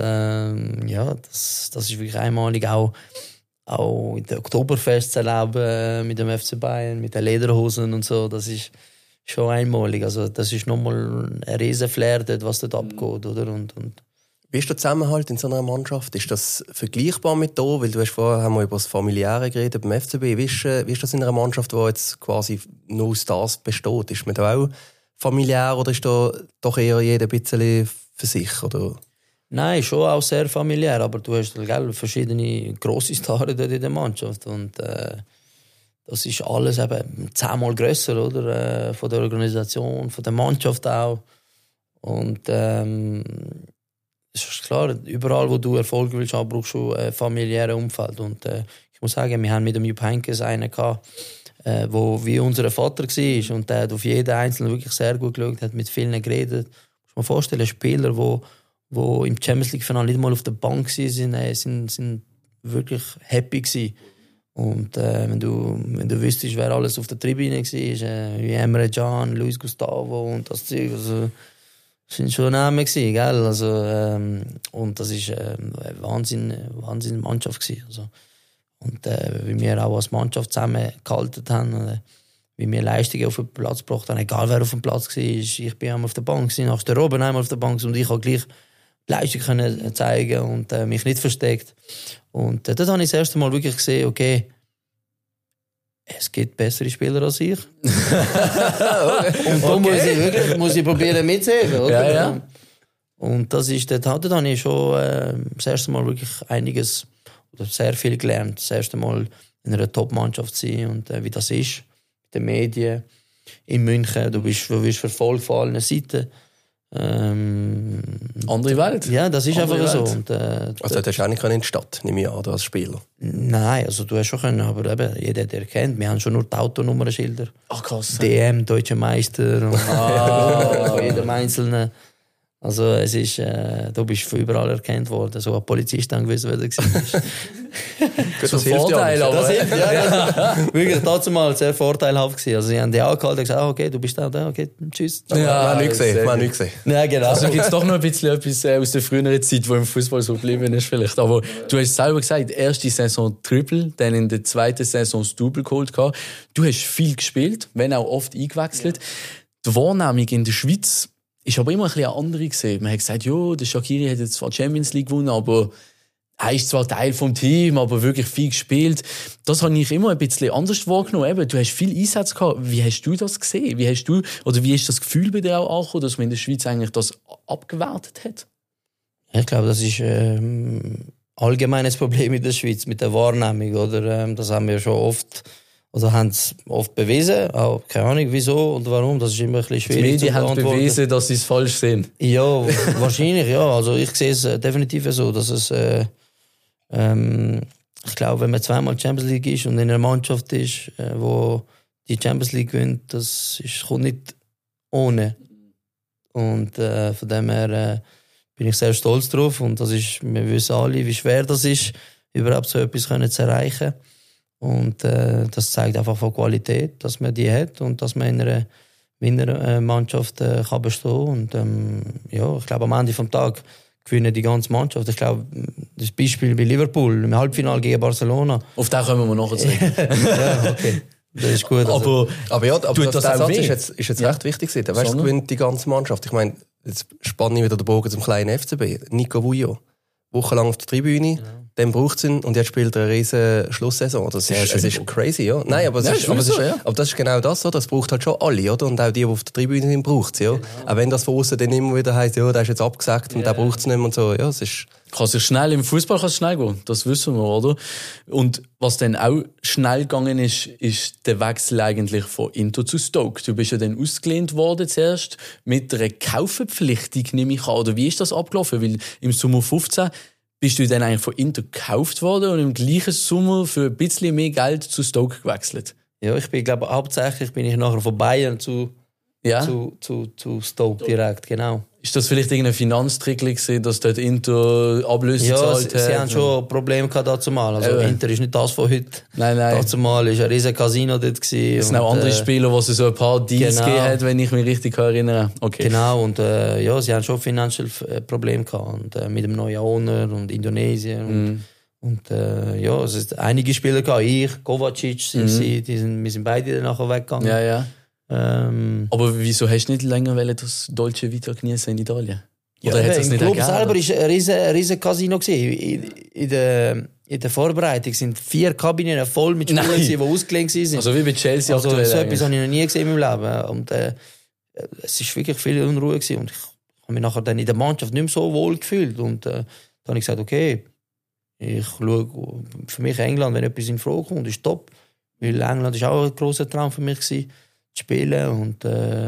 das ist wirklich einmalig auch in der Oktoberfest zu erleben mit dem FC Bayern, mit den Lederhosen und so, das ist schon einmalig. Also das ist nochmal ein riesen Flair dort, was dort abgeht, oder? Und wie ist der Zusammenhalt in so einer Mannschaft? Ist das vergleichbar mit hier? Weil du hast vorher haben wir über das Familiäre geredet beim FCB. Wie ist das in einer Mannschaft, die jetzt quasi nur aus das besteht? Ist man da auch familiär oder ist da doch eher jeder ein bisschen für sich, oder? Nein, schon auch sehr familiär, aber du hast verschiedene grosse Stars dort in der Mannschaft und das ist alles eben 10-mal grösser, oder? Von der Organisation, von der Mannschaft auch. Und es ist klar, überall wo du Erfolg willst, brauchst du ein familiäres Umfeld. Und ich muss sagen, wir haben mit dem Jupp Heynckes einen gehabt, wo wie unser Vater war und der hat auf jeden Einzelnen wirklich sehr gut geschaut, hat mit vielen geredet. Muss man vorstellen, Spieler, im Champions League Finale nicht mal auf der Bank waren, sind wirklich happy gewesen. Und wenn du wüsstest, wer alles auf der Tribüne war, wie Emre Can, Luis Gustavo und das Zeug, also, das sind schon Namen gewesen, gell? Also, und das ist eine Wahnsinn Mannschaft gewesen. Also, und wie wir auch als Mannschaft zusammengehalten haben, wie wir Leistungen auf den Platz gebracht haben, egal wer auf dem Platz war, ich bin einmal auf der Bank, nach der Robben einmal auf der Bank und ich konnte gleich die Leistung können zeigen und mich nicht versteckt. Und dort habe ich das erste Mal wirklich gesehen, okay, es gibt bessere Spieler als ich. Und da muss ich probieren mitzuhelfen. Oder? Ja. Und das ist, dort habe ich schon das erste Mal wirklich einiges oder sehr viel gelernt. Das erste Mal in einer Top-Mannschaft zu sein und wie das ist. Mit den Medien in München. Du wirst verfolgt von allen Seiten. Andere Welt. Ja, das ist Andere einfach so. Welt. Und, Also du hast auch nicht in die Stadt, nehme ich an, als Spieler. Nein, also du hast schon können, aber eben, jeder, der kennt, wir haben schon nur die Autonummernschilder. Ach krass. DM, Deutscher Meister und von jedem Einzelnen. Also es ist, du bist von überall erkannt worden. So ein Polizist dann gewusst, wer du warst. Das hilft ja. Das hilft, ja. Wirklich dazu mal sehr vorteilhaft gewesen. Also sie haben die angehalten und gesagt, okay, du bist da, okay, tschüss. Ja, nicht gesehen. Ja, genau. Also gibt es doch noch ein bisschen etwas aus der früheren Zeit, wo im Fußball so geblieben ist vielleicht. Aber du hast selber gesagt, erste Saison Triple, dann in der zweiten Saison das Double geholt. Du hast viel gespielt, wenn auch oft eingewechselt. Die Wahrnehmung in der Schweiz ist aber immer ein bisschen eine andere gesehen. Man hat gesagt, ja, der Shaqiri hat jetzt zwar Champions League gewonnen, aber er ist zwar Teil vom Team, aber wirklich viel gespielt. Das habe ich immer ein bisschen anders wahrgenommen. Eben, du hast viel Einsatz gehabt. Wie hast du das gesehen? Wie ist das Gefühl bei dir auch angekommen, dass man in der Schweiz eigentlich das abgewertet hat? Ich glaube, das ist allgemeines Problem in der Schweiz mit der Wahrnehmung. Oder? Das haben wir schon oft, oder haben es oft bewiesen. Auch keine Ahnung wieso und warum. Das ist immer ein bisschen schwierig. Die Medien haben bewiesen, dass sie es falsch sehen. Ja, wahrscheinlich, ja. Also ich sehe es definitiv so, dass es ich glaube, wenn man zweimal Champions League ist und in einer Mannschaft ist, wo die Champions League gewinnt, kommt nicht ohne. Und von dem her bin ich sehr stolz drauf. Und wir wissen alle, wie schwer das ist, überhaupt so etwas zu erreichen. Und das zeigt einfach von Qualität, dass man die hat und dass man in einer Winnermannschaft kann bestehen. Und ja, ich glaube, am Ende des Tages gewinnen die ganze Mannschaft. Ich glaube, das Beispiel bei Liverpool im Halbfinale gegen Barcelona. Auf den kommen wir nachher zurück. Ja, okay. Das ist gut. Aber das auch weh? ist jetzt recht wichtig gewesen. Weißt du, gewinnt die ganze Mannschaft. Ich meine, jetzt spanne ich wieder den Bogen zum kleinen FCB. Nico Vujo, wochenlang auf der Tribüne. Ja. Dann braucht es ihn und jetzt spielt er eine riesen Schlusssaison. Das ist crazy, ja. Nein, aber das ist genau das, oder? Das braucht halt schon alle, oder? Und auch die auf der Tribüne sind, braucht es, ja. Genau. Auch wenn das von außen dann immer wieder heisst, ja, der ist jetzt abgesagt und der braucht es nicht mehr und so, ja, es ist... Im Fußball kann es schnell gehen, das wissen wir, oder? Und was dann auch schnell gegangen ist der Wechsel eigentlich von Inter zu Stoke. Du bist ja dann ausgelehnt worden zuerst mit einer Kaufverpflichtung, nehme ich an. Oder wie ist das abgelaufen? Weil im Sommer 15 bist du dann eigentlich von Inter gekauft worden und im gleichen Sommer für ein bisschen mehr Geld zu Stoke gewechselt? Ja, hauptsächlich bin ich nachher von Bayern zu Stoke direkt, genau. Ist das vielleicht irgendein Finanztrick gewesen, dass dort Inter Ablöse gezahlt hat? Ja, sie haben schon Probleme gehabt dazu mal. Also Inter ist nicht das von heute. Nein. Dazu mal war ein riesen Casino dort gewesen. Es sind auch andere Spieler, die so ein paar Deals gegeben hat, wenn ich mich richtig erinnere. Okay. Genau, und sie haben schon finanzielle Probleme gehabt. Und mit dem neuen Owner und Indonesien. Und es sind einige Spieler gehabt. Ich, Kovacic, wir sind beide nachher weggegangen. Ja. Aber wieso hast du nicht länger das Dolce Vita genießen in Italien? Oder hat es nicht ergeben? Selber war ein riesen Casino. In der Vorbereitung sind 4 Kabinen voll mit Spielern, die ausgelehnt waren. Also wie bei Chelsea also, aktuell. So etwas habe ich noch nie gesehen in meinem Leben. Und es war wirklich viel Unruhe gewesen. Und ich habe mich nachher dann in der Mannschaft nicht mehr so wohl gefühlt. Und dann habe ich gesagt, okay, ich schaue für mich England, wenn etwas in Frage kommt, ist top. Weil England war auch ein grosser Traum für mich gewesen, zu spielen. Und,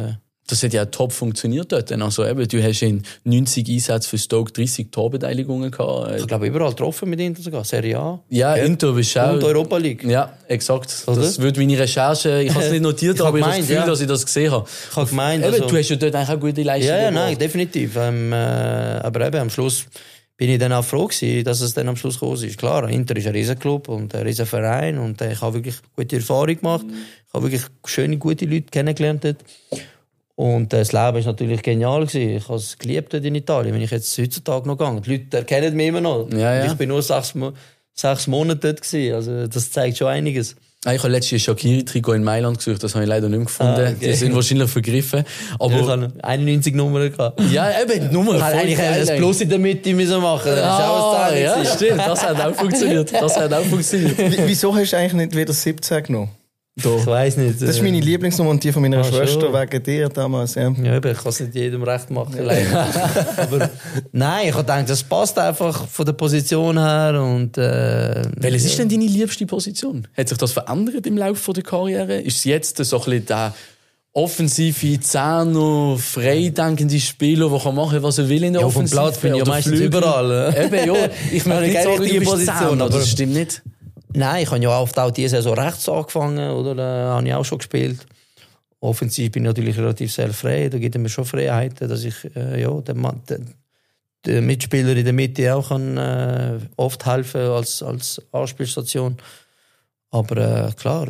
das hat ja top funktioniert dort. Also eben, du hast in 90 Einsätzen für Stoke 30 Torbeteiligungen gehabt. Ich glaube, überall getroffen mit Inter sogar. Serie A. Ja, Inter bist auch. Und Europa League. Ja, exakt. Oder? Das würde meine Recherche, ich habe es nicht notiert, aber ich habe das Gefühl, dass ich das gesehen habe. Ich habe gemeint, eben, du hast ja dort eigentlich auch gute Leistungen Ja, nein, definitiv. Aber eben, am Schluss bin ich dann auch froh gewesen, dass es dann am Schluss gekommen ist. Klar, Inter ist ein Riesenclub und ein Riesenverein und ich habe wirklich gute Erfahrung gemacht. Ich habe wirklich schöne, gute Leute kennengelernt dort. Und das Leben war natürlich genial gewesen. Ich habe es geliebt in Italien. Wenn ich jetzt heutzutage noch gehe, die Leute erkennen mich immer noch. Ja. Ich bin nur 6 Monate dort gewesen. Also, das zeigt schon einiges. Ich habe letztes Jahr Shaqiri-Trikot in Mailand gesucht, das habe ich leider nicht mehr gefunden. Okay. Die sind wahrscheinlich vergriffen. Aber ich habe 91 Nummern gehabt. Ja, eben, die Nummer. Ich hätte eigentlich das Plus in der Mitte machen. Ja, stimmt, das hat auch funktioniert. Wieso hast du eigentlich nicht wieder 17 genommen? Ich weiss nicht. Das ist meine Lieblingsnummer und die von meiner Schwester wegen dir damals. Ja, ich kann es nicht jedem recht machen. Aber nein, ich habe gedacht, das passt einfach von der Position her. Und, welches ist denn deine liebste Position? Hat sich das verändert im Laufe der Karriere? Ist es jetzt so ein bisschen der offensive, zehner, freidenkende Spieler, der machen kann, was er will in der Offensive? Auf dem Platz bin ich ja meistens überall. Eben, ja. Ich möchte nicht sagen, du bist Position, aber das stimmt nicht. Nein, ich habe ja oft auch diese Saison rechts angefangen, oder? Da habe ich auch schon gespielt. Offensiv bin ich natürlich relativ sehr frei, da gibt es mir schon Freiheiten, dass ich den Mitspieler in der Mitte auch kann, oft helfen als Anspielstation. Aber klar,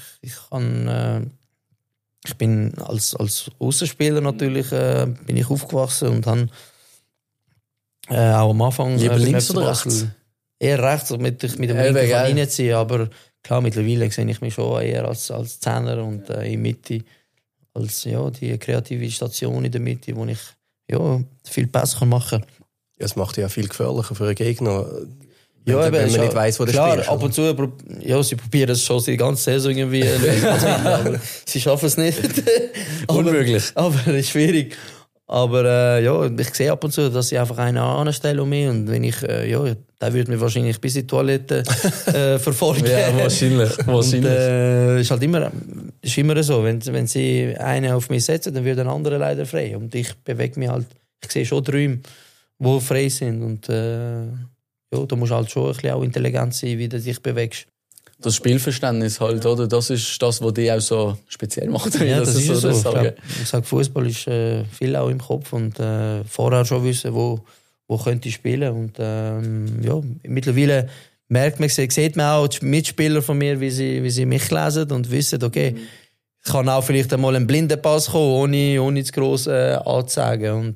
ich bin als Aussenspieler natürlich bin ich aufgewachsen und habe auch am Anfang links oder rechts? Eher rechts, mit dem Linken kann reinziehen, aber klar, mittlerweile sehe ich mich schon eher als Zehner und in Mitte als die kreative Station in der Mitte, wo ich viel besser machen kann. Ja, es macht ja viel gefährlicher für einen Gegner, wenn man nicht weiss, wo der klar, spielt. Klar, ab und zu, sie probieren es schon die ganze Saison irgendwie, aber sie schaffen es nicht. Unmöglich. Aber es ist schwierig. Aber ich sehe ab und zu, dass sie einfach einen anstellen um mich und wenn ich, der würde mich wahrscheinlich bis in die Toilette verfolgen. Ja, wahrscheinlich. Und, ist halt immer so, wenn sie einen auf mich setzen, dann wird ein anderer leider frei und ich bewege mich halt, ich sehe schon Träume, die frei sind und da musst du halt schon ein bisschen auch intelligent sein, wie du dich bewegst. Das Spielverständnis halt, oder? Das ist das, was dich auch so speziell macht. Ja, das ist so. Ich sage, Fußball ist viel auch im Kopf und vorher schon wissen, wo könnte ich spielen. Und mittlerweile sieht man auch die Mitspieler von mir, wie sie mich lesen und wissen, okay, ich kann auch vielleicht einmal einen blinden Pass kommen, ohne zu gross anzuzeigen. Und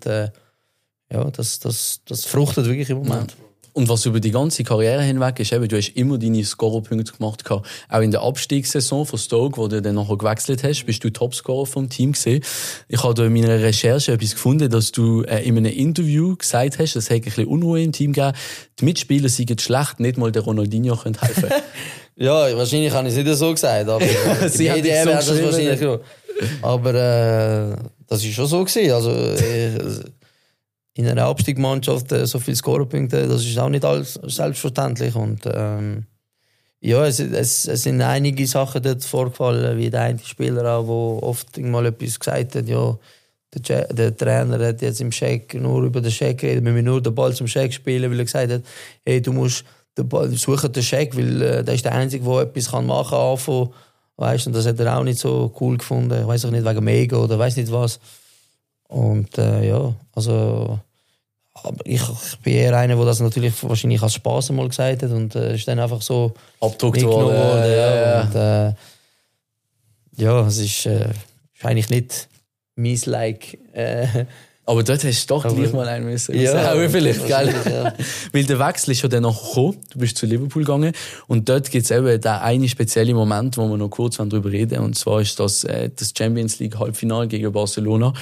das fruchtet wirklich im Moment. Ja. Und was über die ganze Karriere hinweg ist, eben, du hast immer deine Scorerpunkte gemacht. Auch in der Abstiegssaison von Stoke, wo du dann nachher gewechselt hast, bist du Topscorer vom Team gewesen. Ich habe da in meiner Recherche etwas gefunden, dass du in einem Interview gesagt hast, es hätte ein bisschen Unruhe im Team gegeben. Die Mitspieler seien schlecht, nicht mal der Ronaldinho könnte helfen. Ja, wahrscheinlich habe ich es nicht so gesagt, aber sie hat das wahrscheinlich so. Aber das ist schon so gewesen. Also in einer Abstiegsmannschaft so viele Scorerpunkte, das ist auch nicht alles selbstverständlich. Und es sind einige Sachen dort vorgefallen, wie der eine Spieler auch, wo oft mal etwas gesagt hat, ja, der Trainer hat jetzt im Check nur über den Check reden, wenn wir nur den Ball zum Check spielen, weil er gesagt hat, hey, du musst den Ball suchen, den Check, weil der ist der Einzige, der etwas machen kann, anfangen. Weißt, und das hat er auch nicht so cool gefunden. Ich weiß auch nicht, wegen Mega oder weiß nicht was. Und also aber ich bin eher einer, der das natürlich wahrscheinlich als Spass einmal gesagt hat und ist dann einfach so abgedruckt worden. Es ist eigentlich nicht mein Like. Aber dort hast du doch gleich mal einen müssen. Ja, vielleicht, gell? Ja. Weil der Wechsel ist ja dann noch gekommen. Du bist zu Liverpool gegangen. Und dort gibt es eben den einen speziellen Moment, wo wir noch kurz darüber reden. Und zwar ist das Champions League Halbfinale gegen Barcelona,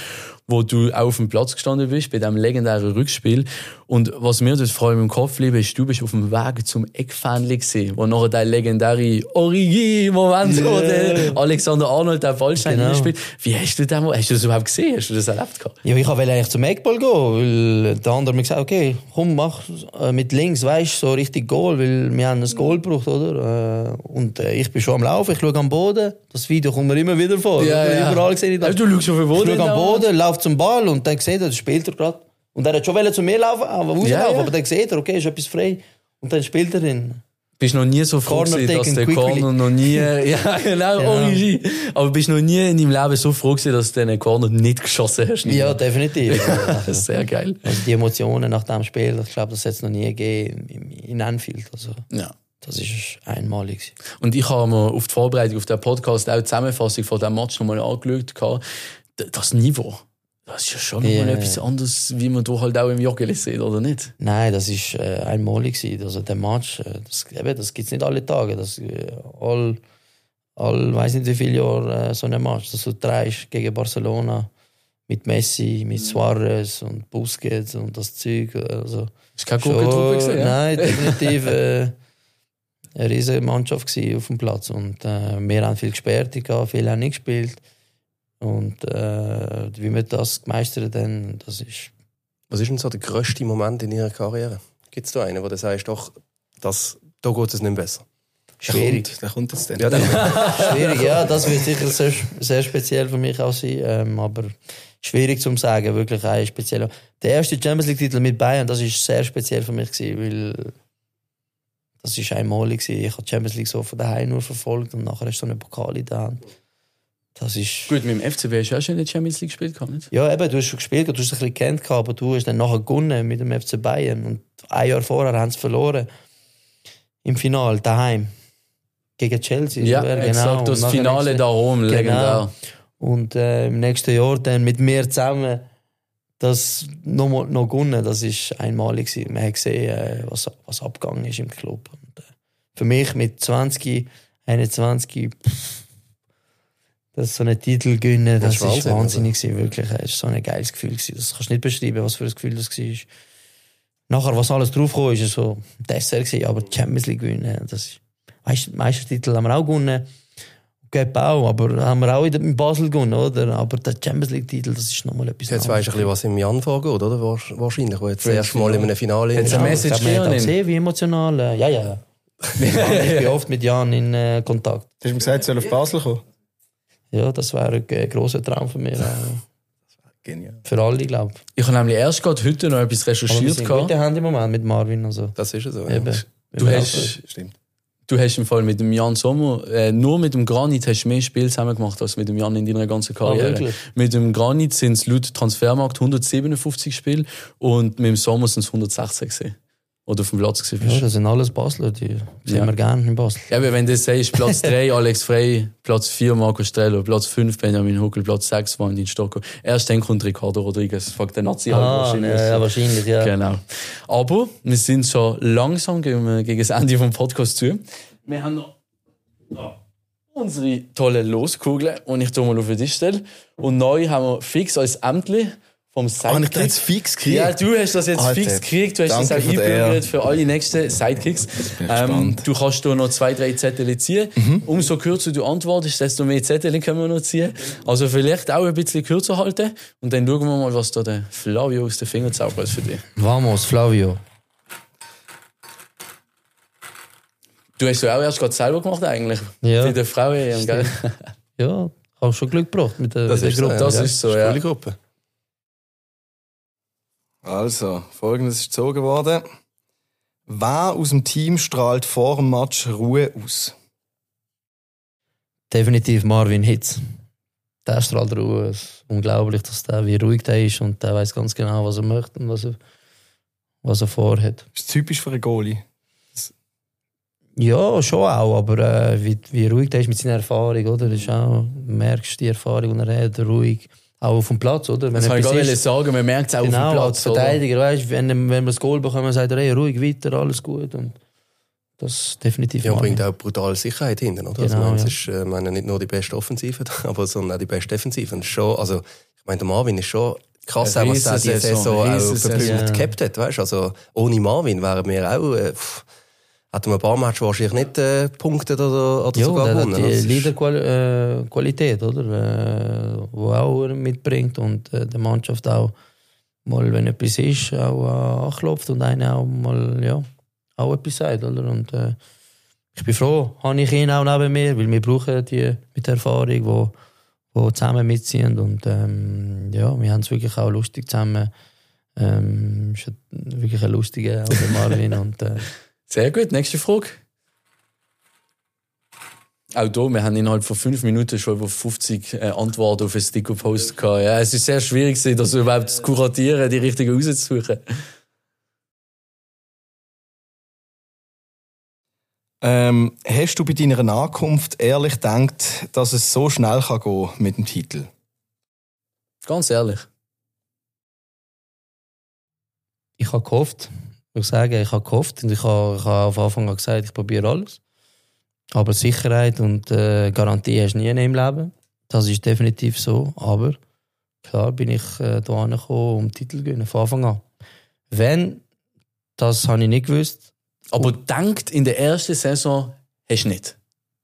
wo du auch auf dem Platz gestanden bist, bei diesem legendären Rückspiel. Und was mir dort vor allem im Kopf blieb, ist, du bist auf dem Weg zum Eckfähnchen gewesen, wo nachher der legendäre Origi-Moment, wo der Alexander Arnold den Ballstein gespielt. Wie hast du das überhaupt gesehen? Hast du das erlebt gehabt? Ja, ich wollte eigentlich zum Eckball gehen, weil der andere mir gesagt, okay, komm, mach mit links, weißt so richtig Goal, weil wir haben ein Goal gebraucht, oder? Und ich bin schon am Laufen, ich schaue am Boden, das Video kommt mir immer wieder vor. Ja. Überall gesehen. Du schaust auf den Boden? Ich schaue am Boden, laufe zum Ball und dann sieht er, das spielt er gerade. Und er hat schon zu mir laufen, aber dann sieht er, okay, ist etwas frei. Und dann spielt er ihn. Bist noch nie so froh gewesen, dass der Corner noch nie... Ja, genau, Origi. Aber bist noch nie in deinem Leben so froh gewesen, dass du den Corner nicht geschossen hast? Nicht? Ja, definitiv. Das ist sehr geil. Also die Emotionen nach dem Spiel, ich glaube, das hat es noch nie gegeben in Anfield. Also, ja. Das ist einmalig. Und ich habe mir auf die Vorbereitung auf den Podcast auch die Zusammenfassung von diesem Match nochmal angeschaut. Das Niveau, das ist ja schon nochmal etwas anderes, wie man da halt auch im Joggeli sieht, oder nicht? Nein, das ist einmalig gewesen. Also der Match, das gibt's nicht alle Tage. Das weiß nicht wie viele Jahre so ein Match, dass du drehst gegen Barcelona mit Messi, mit Suarez und Busquets und das Zeug. Also, ist keine gute Truppe gewesen, ja? Nein, definitiv eine riesige Mannschaft gewesen auf dem Platz. Und wir haben viel gesperrt, viele haben nicht gespielt. Und wie wir das gemeistert haben, das ist... Was ist denn so der grösste Moment in Ihrer Karriere? Gibt es da einen, wo du sagst, doch, da geht es nicht besser? Schwierig. Der kommt jetzt dann. Ja, schwierig, ja, das wird sicher sehr, sehr speziell für mich auch sein. Aber schwierig zu sagen, wirklich ein spezieller. Der erste Champions League-Titel mit Bayern, das war sehr speziell für mich gewesen, weil das war einmalig gewesen. Ich habe die Champions League so von daheim nur verfolgt und nachher hast du so einen Pokal in der Hand. Das ist... Gut, mit dem FCB hast du auch schon in der Champions League gespielt, nicht? Ja, eben, du hast schon gespielt, du hast es ein bisschen kennt, aber du hast dann nachher gewonnen mit dem FC Bayern. Und ein Jahr vorher haben sie verloren. Im Finale, daheim. Gegen Chelsea. Ja, genau. exakt, das Finale da oben, legendär. Und im nächsten Jahr dann mit mir zusammen das noch gewonnen. Das war einmalig gewesen. Man hat gesehen, was abgegangen ist im Club. Und, für mich mit 20, 21... Das so einen Titel gewinnen, das ist wahnsinnig gewesen, wirklich. Das war so ein geiles Gefühl gewesen. Das kannst du nicht beschreiben, was für ein Gefühl das war. Nachher, was alles draufkam, ist so ein Dessert gewesen, aber die Champions League gewinnen, das ist... Weißt, die Meistertitel haben wir auch gewonnen. Cup auch, aber haben wir auch in Basel gewonnen, oder? Aber der Champions League-Titel, das ist nochmal etwas Jetzt weisst du ein bisschen, was im Jan vorgeht, oder? Wahrscheinlich, wo jetzt das erste Mal in einem Finale... Jetzt eine Message gesehen, wie emotional... Ja. Ich bin oft mit Jan in Kontakt. Du hast ihm gesagt, er soll auf Basel kommen? Ja, das wäre ein grosser Traum von mir. Genial. Für alle, glaube ich. Ich habe nämlich erst gerade heute noch etwas recherchiert. Wir haben im Moment mit Marvin. Also. Das ist es so. Eben. Du hast im Fall mit dem Jan Sommer, nur mit dem Granit hast du mehr Spiele zusammen gemacht als mit dem Jan in deiner ganzen Karriere. Mit dem Granit sind es laut Transfermarkt 157 Spiele und mit dem Sommer sind es 116 gewesen. Oder auf dem Platz gewesen bist. Ja, das sind alles Basler, die sehen wir gerne in Basel. Ja, aber wenn du sagst, Platz 3 Alex Frey, Platz 4 Marco Strello, Platz 5 Benjamin Huckel, Platz 6 Valentin Stocco. Erst dann kommt Ricardo Rodriguez, fragt der Nazi wahrscheinlich. Ja, wahrscheinlich, ja. Genau. Aber wir sind schon langsam gegen das Ende vom Podcast zu. Wir haben noch unsere tolle Loskugel, die ich hier mal auf den Tisch stelle. Und neu haben wir fix als Ämtli vom Sidekick. Ich das jetzt fix gekriegt? Ja, du hast das jetzt Alter, fix gekriegt. Du hast das auch eingebürgert für alle nächsten Sidekicks. Du kannst hier noch 2-3 Zettel ziehen. Umso kürzer du antwortest, desto mehr Zettel können wir noch ziehen. Also vielleicht auch ein bisschen kürzer halten. Und dann schauen wir mal, was da der Flavio aus den Fingern zaubert für dich. Vamos, Flavio. Du hast ja auch erst gerade selber gemacht eigentlich. Ja. Bei der Frau, gell? Ja, hast schon Glück gebracht mit der Gruppe. So, das ist so, ja. Gruppe. Also, Folgendes ist gezogen worden. Wer aus dem Team strahlt vor dem Match Ruhe aus? Definitiv Marvin Hitz. Der strahlt Ruhe. Es ist unglaublich, dass der wie ruhig der ist und der weiß ganz genau, was er möchte und was er vorhat. Das ist typisch für einen Goalie. Ja, schon auch, aber wie ruhig der ist mit seiner Erfahrung, oder? Das ist auch, du merkst die Erfahrung, und er hat ruhig. Auch auf dem Platz, oder? Das kann ich gar nicht sagen, man merkt es auch genau, auf dem Platz. Als Verteidiger, weißt, wenn wir das Goal bekommen, sagt er, hey, ruhig weiter, alles gut. Und das ist definitiv. Ja, bringt auch brutal Sicherheit hinten, oder? Genau, also, es ist nicht nur die beste Offensive, aber sondern auch die beste Defensive. Und schon, also, ich Ich meine, der Marvin ist schon krass, auch, was er die Saison auch verblümt gehabt hat, weißt? Also, ohne Marvin wären wir auch, hätten wir ein paar Matches wahrscheinlich nicht punktet oder sogar gewonnen. Ja, die Leader-Qualität, oder? Die auch mitbringt und der Mannschaft auch mal, wenn etwas ist, auch anklopft und einen auch mal, ja, auch etwas sagt, oder? Und ich bin froh, habe ich ihn auch neben mir, weil wir brauchen die mit Erfahrung, die zusammen mitziehen und ja, wir haben es wirklich auch lustig zusammen. Ist wirklich ein lustiger, der Marvin und sehr gut, nächste Frage. Auch hier, wir haben innerhalb von 5 Minuten schon über 50 Antworten auf einen Sticker-Post gehabt. Ja, es ist sehr schwierig, das überhaupt zu kuratieren, die richtigen rauszusuchen. Hast du bei deiner Ankunft ehrlich gedacht, dass es so schnell kann gehen mit dem Titel? Ganz ehrlich. Ich habe gehofft. Ich sage, ich habe gehofft und ich habe auf Anfang an gesagt, ich probiere alles. Aber Sicherheit und Garantie hast du nie im Leben. Das ist definitiv so. Aber klar bin ich hierher gekommen, um den Titel zu gewinnen, von Anfang an. Wenn, das habe ich nicht gewusst. Aber denkt in der ersten Saison hast du nicht?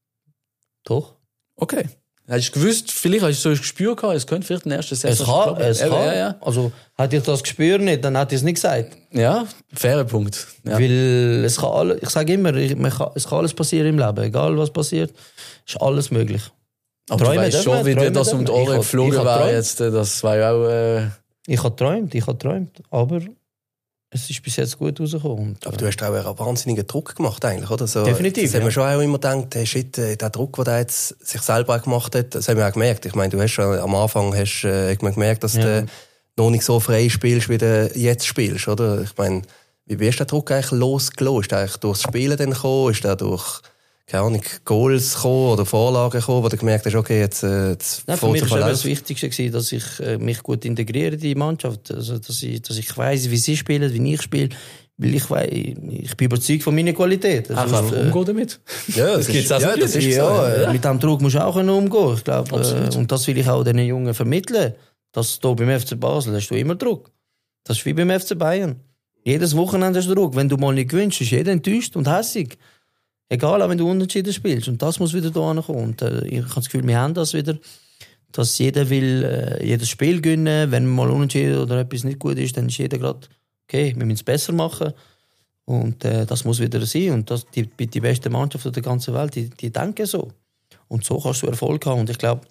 Doch. Okay. Hast du gewusst, vielleicht hast du so ein Gespür gehabt, es könnte vielleicht in der ersten Saison es kann. Ja. Also, hätte ich das Gespür nicht, dann hätte ich es nicht gesagt. Ja, fairer Punkt. Ja. Weil es kann alles, ich sage immer, es kann alles passieren im Leben. Egal was passiert, ist alles möglich. Aber du weißt schon, wie dir das um die Ohren geflogen wäre jetzt. Das war ja auch... Ich habe geträumt, aber es ist bis jetzt gut rausgekommen. Aber du hast auch einen wahnsinnigen Druck gemacht eigentlich, oder? So, definitiv. Das haben wir schon auch immer gedacht, hey, shit, der Druck, den er jetzt sich selber gemacht hat, das haben wir auch gemerkt. Ich meine, du hast schon am Anfang hat man gemerkt, dass du noch nicht so frei spielst, wie du jetzt spielst, oder? Ich meine, wie ist der Druck eigentlich losgelassen? Ist der eigentlich durchs Spielen dann gekommen? Ist der durch, keine Ahnung, Goals gekommen oder Vorlagen gekommen, wo du gemerkt hast, okay, jetzt Nein, für mich war das Wichtigste, dass ich mich gut integriere in die Mannschaft. Also, dass ich weiss, wie sie spielen, wie ich spiele. Weil ich bin überzeugt von meiner Qualität. Einfach umgehen damit. Ja, das gibt's auch. Mit diesem Druck musst du auch umgehen. Ich glaube, und das will ich auch den Jungen vermitteln. Dass du beim FC Basel hast du immer Druck. Das ist wie beim FC Bayern. Jedes Wochenende hast du Druck. Wenn du mal nicht gewinnst, ist jeder enttäuscht und hässig. Egal, auch wenn du unentschieden spielst. Und das muss wieder da kommen. Und ich habe das Gefühl, wir haben das wieder, dass jeder will jedes Spiel gewinnen. Wenn mal unentschieden oder etwas nicht gut ist, dann ist jeder gerade, okay, wir müssen es besser machen. Und das muss wieder sein. Und das, die beste Mannschaft der ganzen Welt, die denken so. Und so kannst du Erfolg haben. Und ich glaube,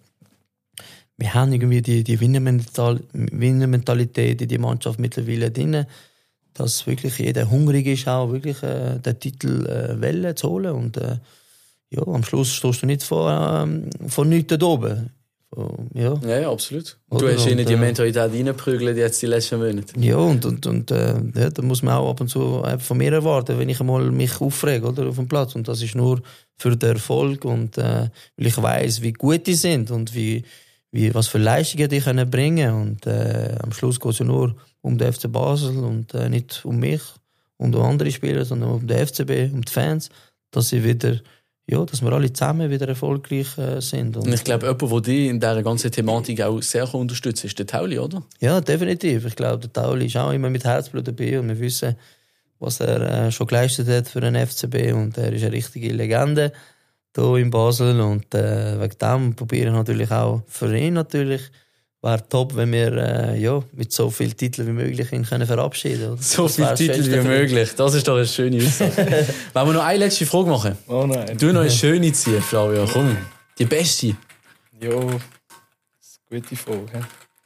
wir haben irgendwie die Winnermentalität in die Mannschaft mittlerweile drin, dass wirklich jeder hungrig ist, auch wirklich den Titel Welle zu holen. Und ja, am Schluss stehst du nicht von nichts da oben. Ja, absolut. Du hast ihnen die Mentalität reingeprügelt jetzt die letzten Monate. Ja, und ja, da muss man auch ab und zu von mir erwarten, wenn ich einmal mich aufrege, oder, auf dem Platz. Und das ist nur für den Erfolg und weil ich weiss, wie gut die sind und was für Leistungen die können bringen. Und am Schluss geht es ja nur um den FC Basel und nicht um mich und um andere Spieler, sondern um den FCB, um die Fans, dass sie wieder, ja, dass wir alle zusammen wieder erfolgreich sind. Und ich glaube, jemand, der dich in dieser ganzen Thematik auch sehr unterstützt, ist der Tauli, oder? Ja, definitiv. Ich glaube, der Tauli ist auch immer mit Herzblut dabei und wir wissen, was er schon geleistet hat für den FCB und er ist eine richtige Legende hier in Basel und wegen dem probieren natürlich auch für ihn natürlich. Wäre top, wenn wir mit so vielen Titeln wie möglich ihn verabschieden können. So viele Titel wie möglich, das ist doch eine schöne Aussage. Wollen wir noch eine letzte Frage machen? Oh nein. Du noch eine schöne ziehen, Flavio. Komm, die beste. Jo, das ist eine gute Frage.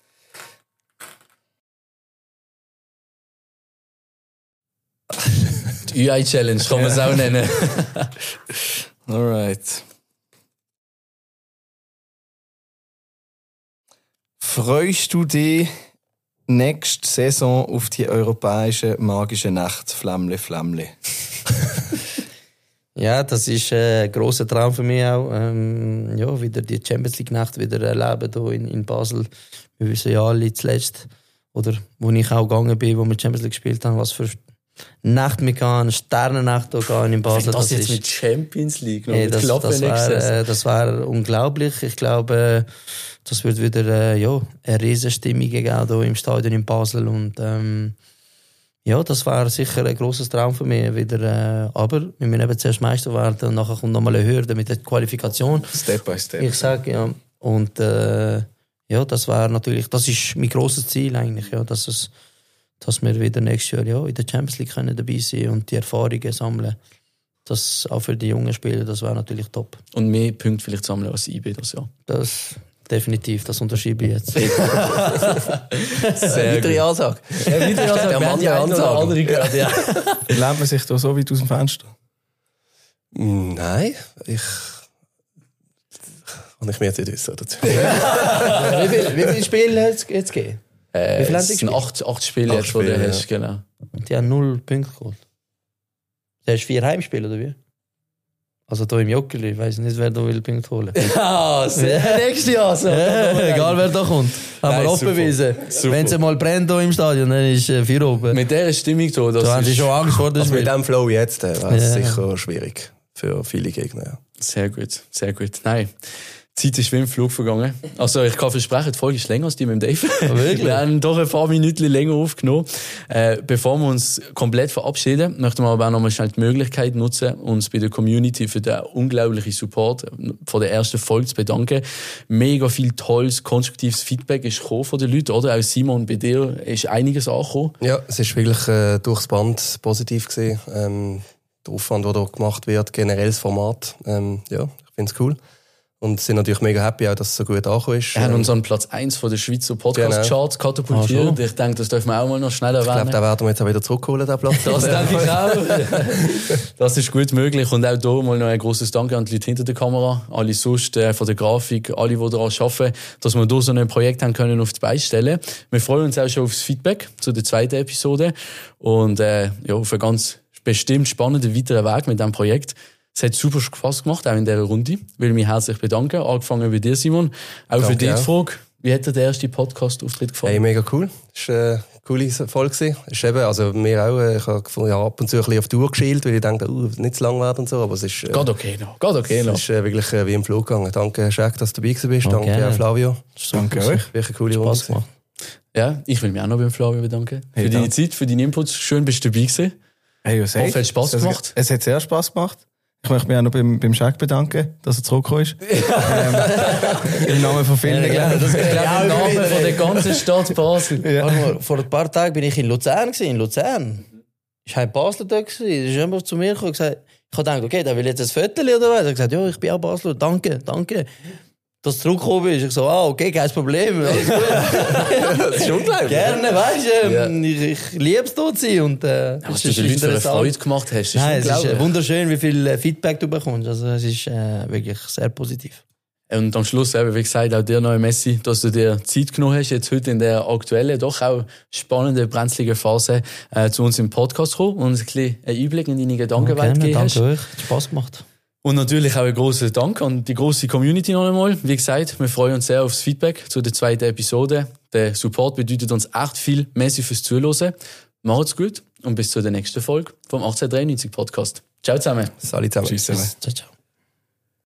Die UI-Challenge kann man es auch nennen. Alright. Freust du dich nächste Saison auf die europäische magische Nacht Flämmle Flämmle? Ja, das ist ein grosser Traum für mich auch. Wieder die Champions League Nacht wieder erleben hier in Basel. Wir wissen ja alle zuletzt, oder wo ich auch gegangen bin, wo wir Champions League gespielt haben, was für Nacht wir gehen, Sternennacht hier in Basel. Das jetzt mit Champions League noch, das war unglaublich. Ich glaube, das wird wieder eine Riesenstimmung geben hier im Stadion in Basel und das war sicher ein grosses Traum für mich wieder, aber wir müssen eben zuerst Meister werden und nachher kommt nochmal eine Hürde mit der Qualifikation. Step by Step. Ich sage, ja. Und das war natürlich, das ist mein grosses Ziel eigentlich, ja, dass wir wieder nächstes Jahr in der Champions League können dabei sein und die Erfahrungen sammeln. Das auch für die jungen Spieler, das war natürlich top. Und mehr Punkte vielleicht sammeln als IB das Jahr. Das definitiv, das unterschreibe ich jetzt. Sehr weitere Ansage. Weitere Ansage. Der Mann der Ansage. Ja. Lehnt man sich da so weit aus dem Fenster? Nein, kann ich mir jetzt nicht wissen dazu. Wie viele Spiele hat es gegeben? Wie viele haben sie gespielt? 8 Spiele jetzt, die du hast, genau. Die haben 0 Punkte geholt. Du hast 4 Heimspiele, oder wie? Also hier im Joggeli, ich weiss nicht, wer da will Punkte holen. Ja, nächstes Jahr. So. Egal, wer da kommt. Haben wir auch bewiesen. Wenn es mal brennt hier im Stadion, dann ist 4 oben. Mit dieser Stimmung hier, das haben sie schon Angst vor dem Spiel. Mit dem Flow jetzt wäre es sicher schwierig für viele Gegner. Ja. Sehr gut, sehr gut. Nein. Die Zeit ist wie im Flug vergangen. Also ich kann versprechen, die Folge ist länger als die mit dem Dave. Oh, wirklich? Wir haben doch ein paar Minuten länger aufgenommen. Bevor wir uns komplett verabschieden, möchten wir aber auch noch mal schnell die Möglichkeit nutzen, uns bei der Community für den unglaublichen Support von der ersten Folge zu bedanken. Mega viel tolles, konstruktives Feedback ist gekommen von den Leuten, oder? Auch Simon, bei dir ist einiges angekommen. Ja, es ist wirklich durchs Band positiv gewesen. Der Aufwand, der da gemacht wird, generell das Format. Ich finde es cool. Und sind natürlich mega happy, auch, dass es so gut angekommen ist. Wir haben uns an Platz 1 von der Schweizer Podcast-Charts katapultiert. Ich denke, das dürfen wir auch mal noch schnell erwähnen. Ich glaube, den werden wir jetzt auch wieder zurückholen, den Platz. Das denke ich auch. Das ist gut möglich. Und auch hier mal noch ein grosses Danke an die Leute hinter der Kamera, alle sonst von der Grafik, alle, die daran arbeiten, dass wir hier so ein Projekt haben können auf die Beine stellen. Wir freuen uns auch schon aufs Feedback zu der 2. Episode und auf einen ganz bestimmt spannenden weiteren Weg mit diesem Projekt. Es hat super Spass gemacht, auch in dieser Runde. Ich will mich herzlich bedanken. Angefangen bei dir, Simon. Auch danke für dich die Frage. Wie hat dir der erste Podcast-Auftritt gefallen? Hey, mega cool. Es war eine coole Folge. Ist eben, also mir auch, ich habe ab und zu ein bisschen auf die Uhr geschielt, weil ich dachte, nicht zu lang werden und so, aber es ist... Geht okay noch. Es ist wirklich wie im Flug gegangen. Danke, Jack, dass du dabei bist. Okay. Danke, Flavio. Danke euch. Wirklich eine coole Runde gemacht. Ja, ich will mich auch noch beim Flavio bedanken. Für deine Zeit, für deine Inputs. Schön, bist du dabei gewesen. Hey, es hat Spass gemacht. Es hat sehr Spass gemacht. Ich möchte mich auch noch beim Jack bedanken, dass er zurückgekommen ist. Im Namen von vielen, glaube ich. Im Namen von der ganzen Stadt Basel. Ja. Vor ein paar Tagen bin ich in Luzern. In Luzern. Ich war ein Basler da. Er ist immer zu mir gekommen und gesagt, ich habe gedacht, okay, der will jetzt ein Viertel oder was? Er hat gesagt, ja, ich bin auch Basler. Danke. Dass du zurückgekommen bist. Ich so, okay, kein Problem. Alles gut. Das ist unglaublich. Gerne, weißt du. Ich liebe es, dort zu sein. Und, was du den Leuten für eine Freude gemacht hast, ist es ist wunderschön, wie viel Feedback du bekommst. Also, es ist wirklich sehr positiv. Und am Schluss, wie gesagt, auch dir noch ein Messi, dass du dir Zeit genommen hast, jetzt heute in der aktuellen, doch auch spannenden, brenzligen Phase zu uns im Podcast kommen und uns ein bisschen einen Einblick in deine Gedankenwelt gegeben hast. Danke euch, hat Spass gemacht. Und natürlich auch ein grosser Dank an die grosse Community noch einmal. Wie gesagt, wir freuen uns sehr aufs Feedback zu der 2. Episode. Der Support bedeutet uns echt viel. Merci fürs Zuhören. Macht's gut und bis zur nächsten Folge vom 1893 Podcast. Ciao zusammen. Salut zusammen. Tschüss zusammen. Ciao, ciao.